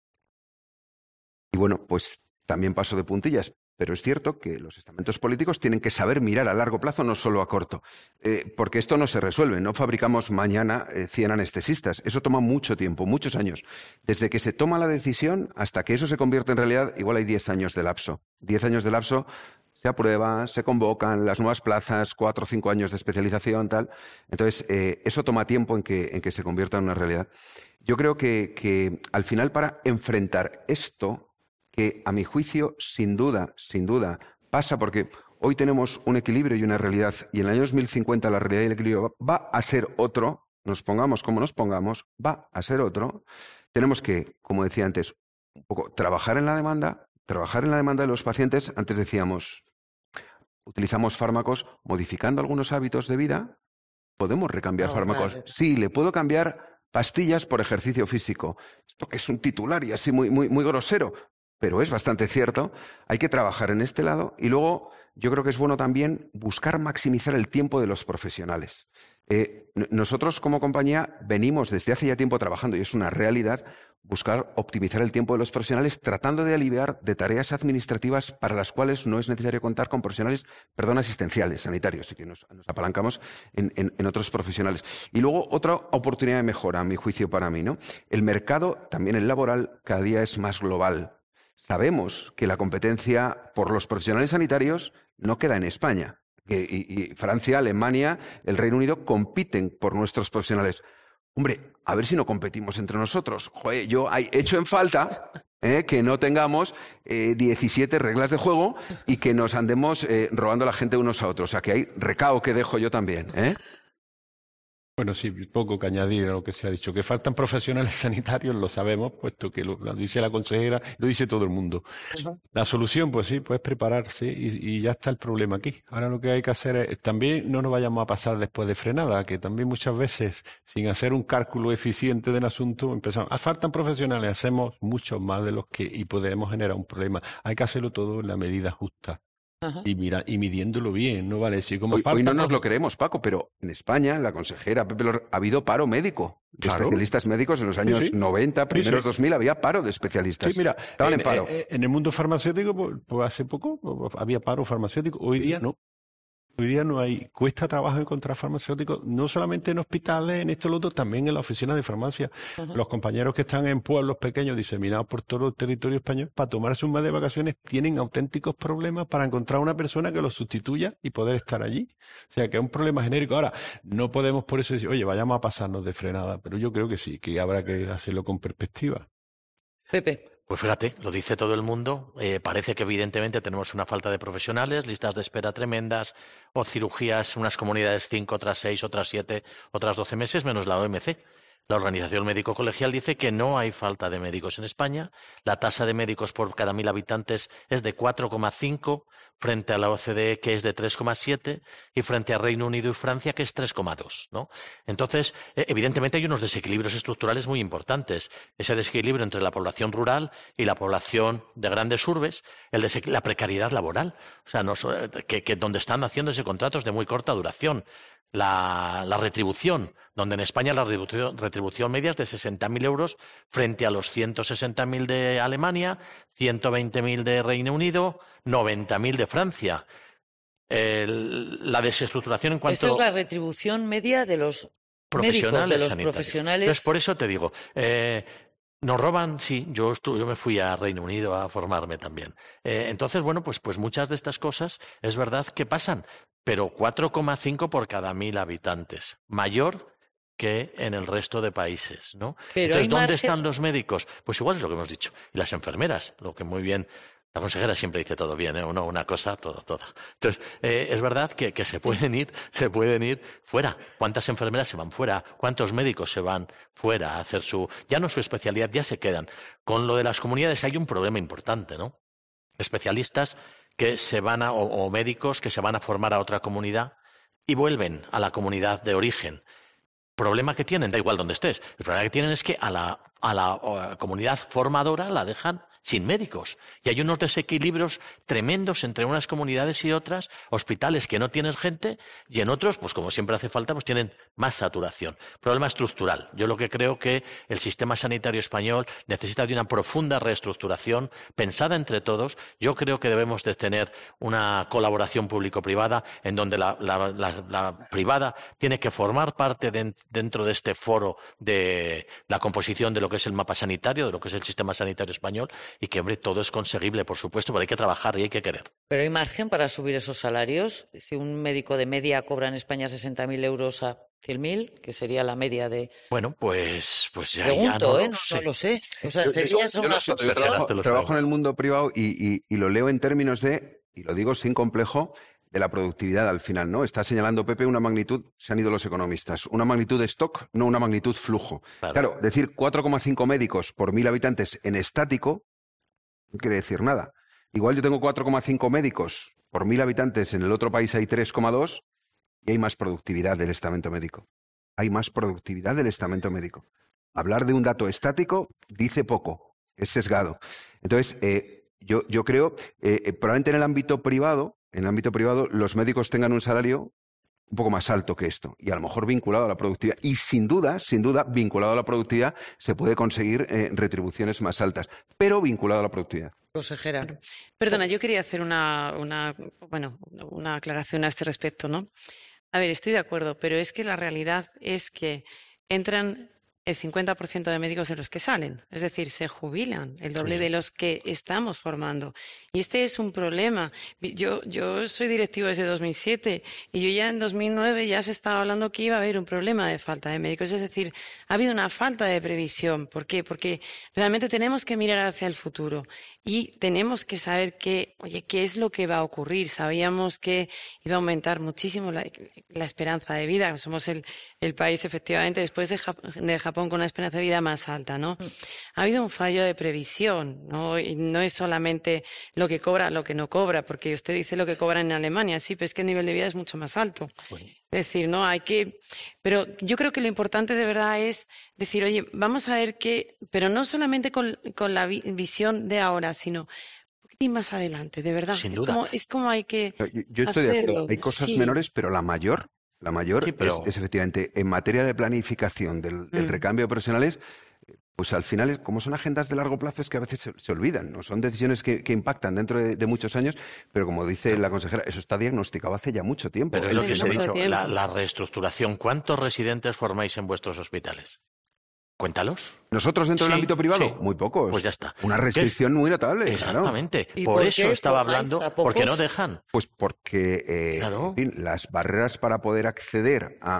Y bueno, pues también paso de puntillas. Pero es cierto que los estamentos políticos tienen que saber mirar a largo plazo, no solo a corto, eh, porque esto no se resuelve. No fabricamos mañana eh, cien anestesistas. Eso toma mucho tiempo, muchos años. Desde que se toma la decisión hasta que eso se convierte en realidad, igual hay diez años de lapso. Diez años de lapso, se aprueba, se convocan las nuevas plazas, cuatro o cinco años de especialización, tal. Entonces, eh, eso toma tiempo en que, en que se convierta en una realidad. Yo creo que, que al final, para enfrentar esto, que a mi juicio, sin duda, sin duda, pasa porque hoy tenemos un equilibrio y una realidad, y en el año dos mil cincuenta la realidad y el equilibrio va a ser otro, nos pongamos como nos pongamos, va a ser otro. Tenemos que, como decía antes, un poco trabajar en la demanda, trabajar en la demanda de los pacientes. Antes decíamos, utilizamos fármacos, modificando algunos hábitos de vida, podemos recambiar No, fármacos. claro. Sí, le puedo cambiar pastillas por ejercicio físico. Esto que es un titular y así muy, muy, muy grosero, pero es bastante cierto. Hay que trabajar en este lado y luego yo creo que es bueno también buscar maximizar el tiempo de los profesionales. Eh, nosotros como compañía venimos desde hace ya tiempo trabajando, y es una realidad, buscar optimizar el tiempo de los profesionales tratando de aliviar de tareas administrativas para las cuales no es necesario contar con profesionales, perdón, asistenciales, sanitarios, y que nos, nos apalancamos en, en, en otros profesionales. Y luego otra oportunidad de mejora, a mi juicio, para mí, ¿no? El mercado, también el laboral, cada día es más global. Sabemos que la competencia por los profesionales sanitarios no queda en España. Que, y, y Francia, Alemania, el Reino Unido compiten por nuestros profesionales. Hombre, a ver si no competimos entre nosotros. Joder, yo he hecho en falta eh, que no tengamos eh, diecisiete reglas de juego y que nos andemos eh, robando a la gente unos a otros. O sea, que hay recao que dejo yo también, ¿eh? Bueno, sí, poco que añadir a lo que se ha dicho. Que faltan profesionales sanitarios, lo sabemos, puesto que lo, lo dice la consejera, lo dice todo el mundo. Uh-huh. La solución, pues sí, pues prepararse y, y ya está el problema aquí. Ahora lo que hay que hacer es, también no nos vayamos a pasar después de frenada, que también muchas veces, sin hacer un cálculo eficiente del asunto, empezamos, ah, faltan profesionales, hacemos mucho más de los que, y podemos generar un problema. Hay que hacerlo todo en la medida justa. Y, mira, y midiéndolo bien, ¿no? Vale, si como hoy, hoy no nos lo creemos, Paco, pero en España, la consejera Pepe Lor, ha habido paro médico de claro. especialistas médicos en los años sí, sí. noventa, primeros sí, sí. dos mil, había paro de especialistas. Sí, mira, estaban en, en paro. En el mundo farmacéutico, pues, pues hace poco pues, había paro farmacéutico, hoy día no. Hoy día no hay, cuesta trabajo encontrar farmacéuticos, no solamente en hospitales, en esto, lo otro, también en la oficina de farmacia. Uh-huh. Los compañeros que están en pueblos pequeños diseminados por todo el territorio español, para tomarse un mes de vacaciones, tienen auténticos problemas para encontrar una persona que los sustituya y poder estar allí. O sea, que es un problema genérico. Ahora, no podemos por eso decir, oye, vayamos a pasarnos de frenada, pero yo creo que sí, que habrá que hacerlo con perspectiva. Pepe. Pues fíjate, lo dice todo el mundo. Eh, parece que evidentemente tenemos una falta de profesionales, listas de espera tremendas, o cirugías, unas comunidades cinco, otras seis, otras siete, otras doce meses, menos la O M C. La Organización Médico Colegial dice que no hay falta de médicos en España. La tasa de médicos por cada mil habitantes es de cuatro coma cinco, frente a la O C D E, que es de tres coma siete, y frente a Reino Unido y Francia, que es tres coma dos, ¿no? Entonces, evidentemente hay unos desequilibrios estructurales muy importantes. Ese desequilibrio entre la población rural y la población de grandes urbes, el la precariedad laboral, o sea, no, que, que donde están haciéndose contratos de muy corta duración. La, la retribución, donde en España la retribución, retribución media es de sesenta mil euros frente a los ciento sesenta mil de Alemania, ciento veinte mil de Reino Unido, noventa mil de Francia. El, la desestructuración en cuanto... Esa es la retribución media de los profesionales médicos, de los sanitarios. profesionales. Entonces, por eso te digo, eh, nos roban, sí, yo, estuve, yo me fui a Reino Unido a formarme también. Eh, entonces, bueno, pues, pues muchas de estas cosas es verdad que pasan, pero cuatro coma cinco por cada mil habitantes, mayor que en el resto de países, ¿no? Pero entonces, ¿dónde margen... están los médicos? Pues igual es lo que hemos dicho. Y las enfermeras, lo que muy bien... La consejera siempre dice todo bien, ¿eh? Uno, una cosa, todo, todo. Entonces, eh, es verdad que, que se pueden ir, se pueden ir fuera. ¿Cuántas enfermeras se van fuera? ¿Cuántos médicos se van fuera a hacer su, ya no su especialidad, ya se quedan? Con lo de las comunidades hay un problema importante, ¿no? Especialistas que se van a, o, o médicos que se van a formar a otra comunidad y vuelven a la comunidad de origen. Problema que tienen, da igual donde estés, el problema que tienen es que a la, a la, a la comunidad formadora la dejan sin médicos. Y hay unos desequilibrios tremendos entre unas comunidades y otras, hospitales que no tienen gente y en otros, pues como siempre hace falta, pues tienen más saturación. Problema estructural. Yo lo que creo que el sistema sanitario español necesita de una profunda reestructuración pensada entre todos. Yo creo que debemos de tener una colaboración público-privada en donde la, la, la, la privada tiene que formar parte de, dentro de este foro de la composición de lo que es el mapa sanitario, de lo que es el sistema sanitario español, y que, hombre, todo es conseguible, por supuesto, pero hay que trabajar y hay que querer. ¿Pero hay margen para subir esos salarios? Si un médico de media cobra en España sesenta mil euros a cien mil, que sería la media de... Bueno, pues, pues ya, Pregunto, ya no, ¿eh? lo sé. No lo sé. O sea, Yo, sería yo, una... yo, yo trabajo, trabajo en el mundo privado y, y, y lo leo en términos de, y lo digo sin complejo, de la productividad al final, ¿no? Está señalando Pepe una magnitud, se han ido los economistas, una magnitud de stock, no una magnitud flujo. Claro, claro, decir cuatro coma cinco médicos por mil habitantes en estático no quiere decir nada. Igual yo tengo cuatro coma cinco médicos por mil habitantes, en el otro país hay tres coma dos y hay más productividad del estamento médico. Hay más productividad del estamento médico. Hablar de un dato estático dice poco, es sesgado. Entonces, eh, yo, yo creo, eh, probablemente en el ámbito privado, en el ámbito privado, los médicos tengan un salario un poco más alto que esto, y a lo mejor vinculado a la productividad. Y sin duda, sin duda, vinculado a la productividad, se puede conseguir eh, retribuciones más altas, pero vinculado a la productividad. Consejera. Perdona, yo quería hacer una, una, bueno, una aclaración a este respecto, ¿no? A ver, estoy de acuerdo, pero es que la realidad es que entran el cincuenta por ciento de médicos de los que salen, es decir, se jubilan, el doble de los que estamos formando. Y este es un problema. Yo, yo soy directivo desde dos mil siete y yo ya en dos mil nueve ya se estaba hablando que iba a haber un problema de falta de médicos, es decir, ha habido una falta de previsión. ¿Por qué? Porque realmente tenemos que mirar hacia el futuro y tenemos que saber que, oye, qué es lo que va a ocurrir. Sabíamos que iba a aumentar muchísimo la, la esperanza de vida. Somos el, el país, efectivamente, después de Japón, de Japón con una esperanza de vida más alta, ¿no? Ha habido un fallo de previsión, ¿no? Y no es solamente lo que cobra, lo que no cobra, porque usted dice lo que cobra en Alemania, sí, pero es que el nivel de vida es mucho más alto. Bueno. Es decir, no hay que... Pero yo creo que lo importante de verdad es decir, oye, vamos a ver qué... Pero no solamente con, con la vi visión de ahora, sino un poquitín más adelante, de verdad. Sin es duda. Como, es como hay que Yo, yo estoy hacerlo. de acuerdo. Hay cosas sí. menores, pero la mayor... La mayor sí, pero... es, es efectivamente, en materia de planificación del, del mm. recambio de profesionales, pues al final, como son agendas de largo plazo, es que a veces se, se olvidan, ¿no? Son decisiones que, que impactan dentro de, de muchos años, pero como dice la consejera, eso está diagnosticado hace ya mucho tiempo. Pero es lo que se ha dicho, la, la reestructuración. ¿Cuántos residentes formáis en vuestros hospitales? Cuéntalos. ¿Nosotros dentro sí, del ámbito privado? Sí. Muy pocos. Pues ya está. Una restricción muy notable. Exactamente. Claro. Por, por eso estaba hablando, porque no dejan. Pues porque eh, claro. en fin, las barreras para poder acceder a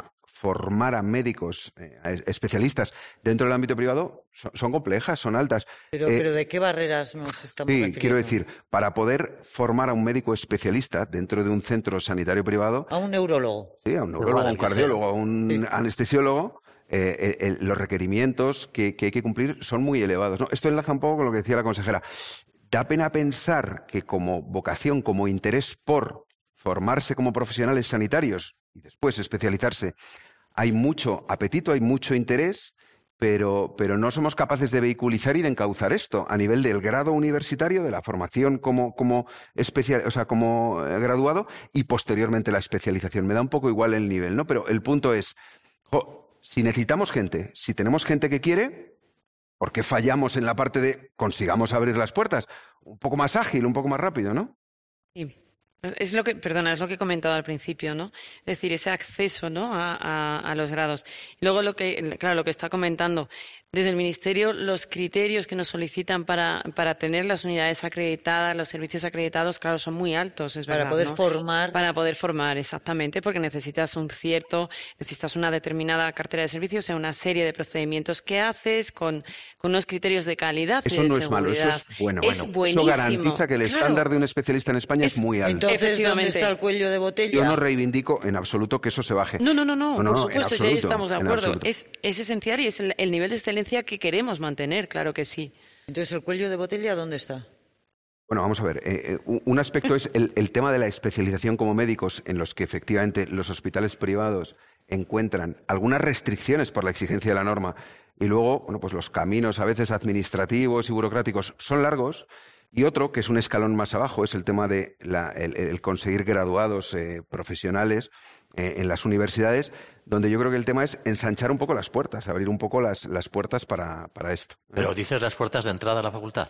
formar a médicos, eh, a especialistas dentro del ámbito privado son, son complejas, son altas. Pero, Eh, pero ¿de qué barreras nos estamos Sí, refiriendo? quiero decir, para poder formar a un médico especialista dentro de un centro sanitario privado, A un neurólogo. sí, a un neurólogo, a un Igual, que cardiólogo, a un Sí. anestesiólogo, eh, eh, eh, los requerimientos que, que hay que cumplir son muy elevados, ¿no? Esto enlaza un poco con lo que decía la consejera. Da pena pensar que como vocación, como interés por formarse como profesionales sanitarios y después especializarse, hay mucho apetito, hay mucho interés, pero, pero no somos capaces de vehiculizar y de encauzar esto a nivel del grado universitario, de la formación como, como, especial, o sea, como eh, graduado y posteriormente la especialización. Me da un poco igual el nivel, ¿no? Pero el punto es, jo, si necesitamos gente, si tenemos gente que quiere, ¿por qué fallamos en la parte de consigamos abrir las puertas? Un poco más ágil, un poco más rápido, ¿no? Sí. Es lo que, perdona, es lo que he comentado al principio, ¿no? Es decir, ese acceso, ¿no? a, a, a los grados. Y luego lo que, claro, lo que está comentando, desde el Ministerio, los criterios que nos solicitan para, para tener las unidades acreditadas, los servicios acreditados, claro, son muy altos, es verdad. Para poder ¿no? formar. Para poder formar, exactamente, porque necesitas un cierto, necesitas una determinada cartera de servicios, o sea, una serie de procedimientos que haces con, con unos criterios de calidad. Eso y de no es malo, eso seguridad. es bueno. Es bueno. buenísimo. Eso garantiza que el Claro. estándar de un especialista en España es, Es- muy alto. Entonces, ¿dónde Efectivamente. está el cuello de botella? Yo no reivindico en absoluto que eso se baje. No, no, no, no, No, no, por en supuesto, si ahí absoluto, estamos de en acuerdo. absoluto. Es, es esencial y es el, el nivel de excelencia que queremos mantener, claro que sí. Entonces, ¿el cuello de botella dónde está? Bueno, vamos a ver. eh, eh, un un aspecto es el, el tema de la especialización como médicos, en los que efectivamente los hospitales privados encuentran algunas restricciones por la exigencia de la norma. Y luego, bueno, pues los caminos a veces administrativos y burocráticos son largos. Y otro, que es un escalón más abajo, es el tema de la- el, el conseguir graduados eh, profesionales eh, en las universidades, donde yo creo que el tema es ensanchar un poco las puertas, abrir un poco las, las puertas para, para esto. Pero dices las puertas de entrada a la facultad.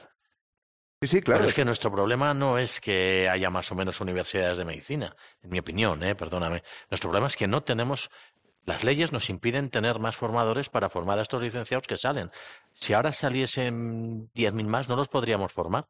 Sí, sí, claro. Pero es que nuestro problema no es que haya más o menos universidades de medicina, en mi opinión, ¿eh? Perdóname. Nuestro problema es que no tenemos. Las leyes nos impiden tener más formadores para formar a estos licenciados que salen. Si ahora saliesen diez mil más, no los podríamos formar.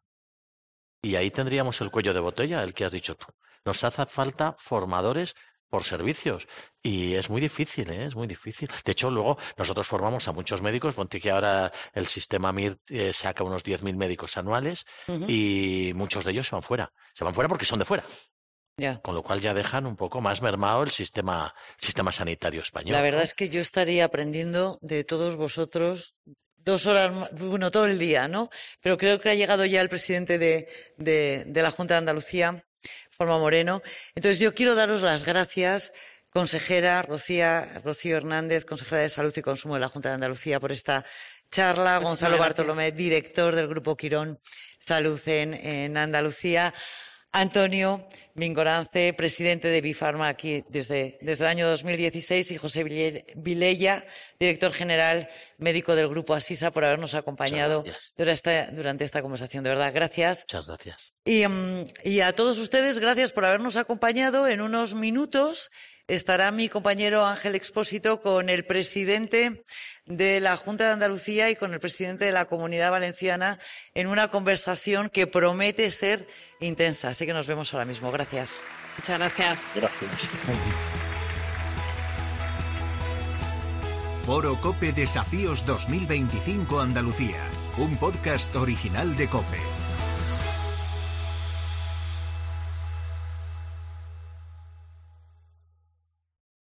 Y ahí tendríamos el cuello de botella, el que has dicho tú. Nos hace falta formadores por servicios. Y es muy difícil, ¿eh? Es muy difícil. De hecho, luego nosotros formamos a muchos médicos. Ponte que ahora el sistema M I R eh, saca unos diez mil médicos anuales Ujú. y muchos de ellos se van fuera. Se van fuera porque son de fuera. Ya. Con lo cual ya dejan un poco más mermado el sistema, sistema sanitario español. La verdad ¿no? es que yo estaría aprendiendo de todos vosotros dos horas, ma- bueno, todo el día, ¿no? Pero creo que ha llegado ya el presidente de, de, de la Junta de Andalucía, Forma Moreno. Entonces yo quiero daros las gracias, consejera Rocía, Rocío Hernández, consejera de Salud y Consumo de la Junta de Andalucía, por esta charla. Muchísimas Gonzalo gracias. Bartolomé, director del Grupo Quirón Salud en, en Andalucía. Antonio Mingorance, presidente de Bifarma aquí desde, desde el año dos mil dieciséis, y José Vile- Vilella, director general médico del Grupo Asisa, por habernos acompañado Muchas gracias. durante esta, durante esta conversación. De verdad, gracias. Muchas gracias. Y, mm, y a todos ustedes, gracias por habernos acompañado. En unos minutos estará mi compañero Ángel Expósito con el presidente de la Junta de Andalucía y con el presidente de la Comunidad Valenciana en una conversación que promete ser intensa. Así que nos vemos ahora mismo. Gracias. Muchas gracias. Gracias. Foro COPE Desafíos dos mil veinticinco Andalucía, un podcast original de COPE.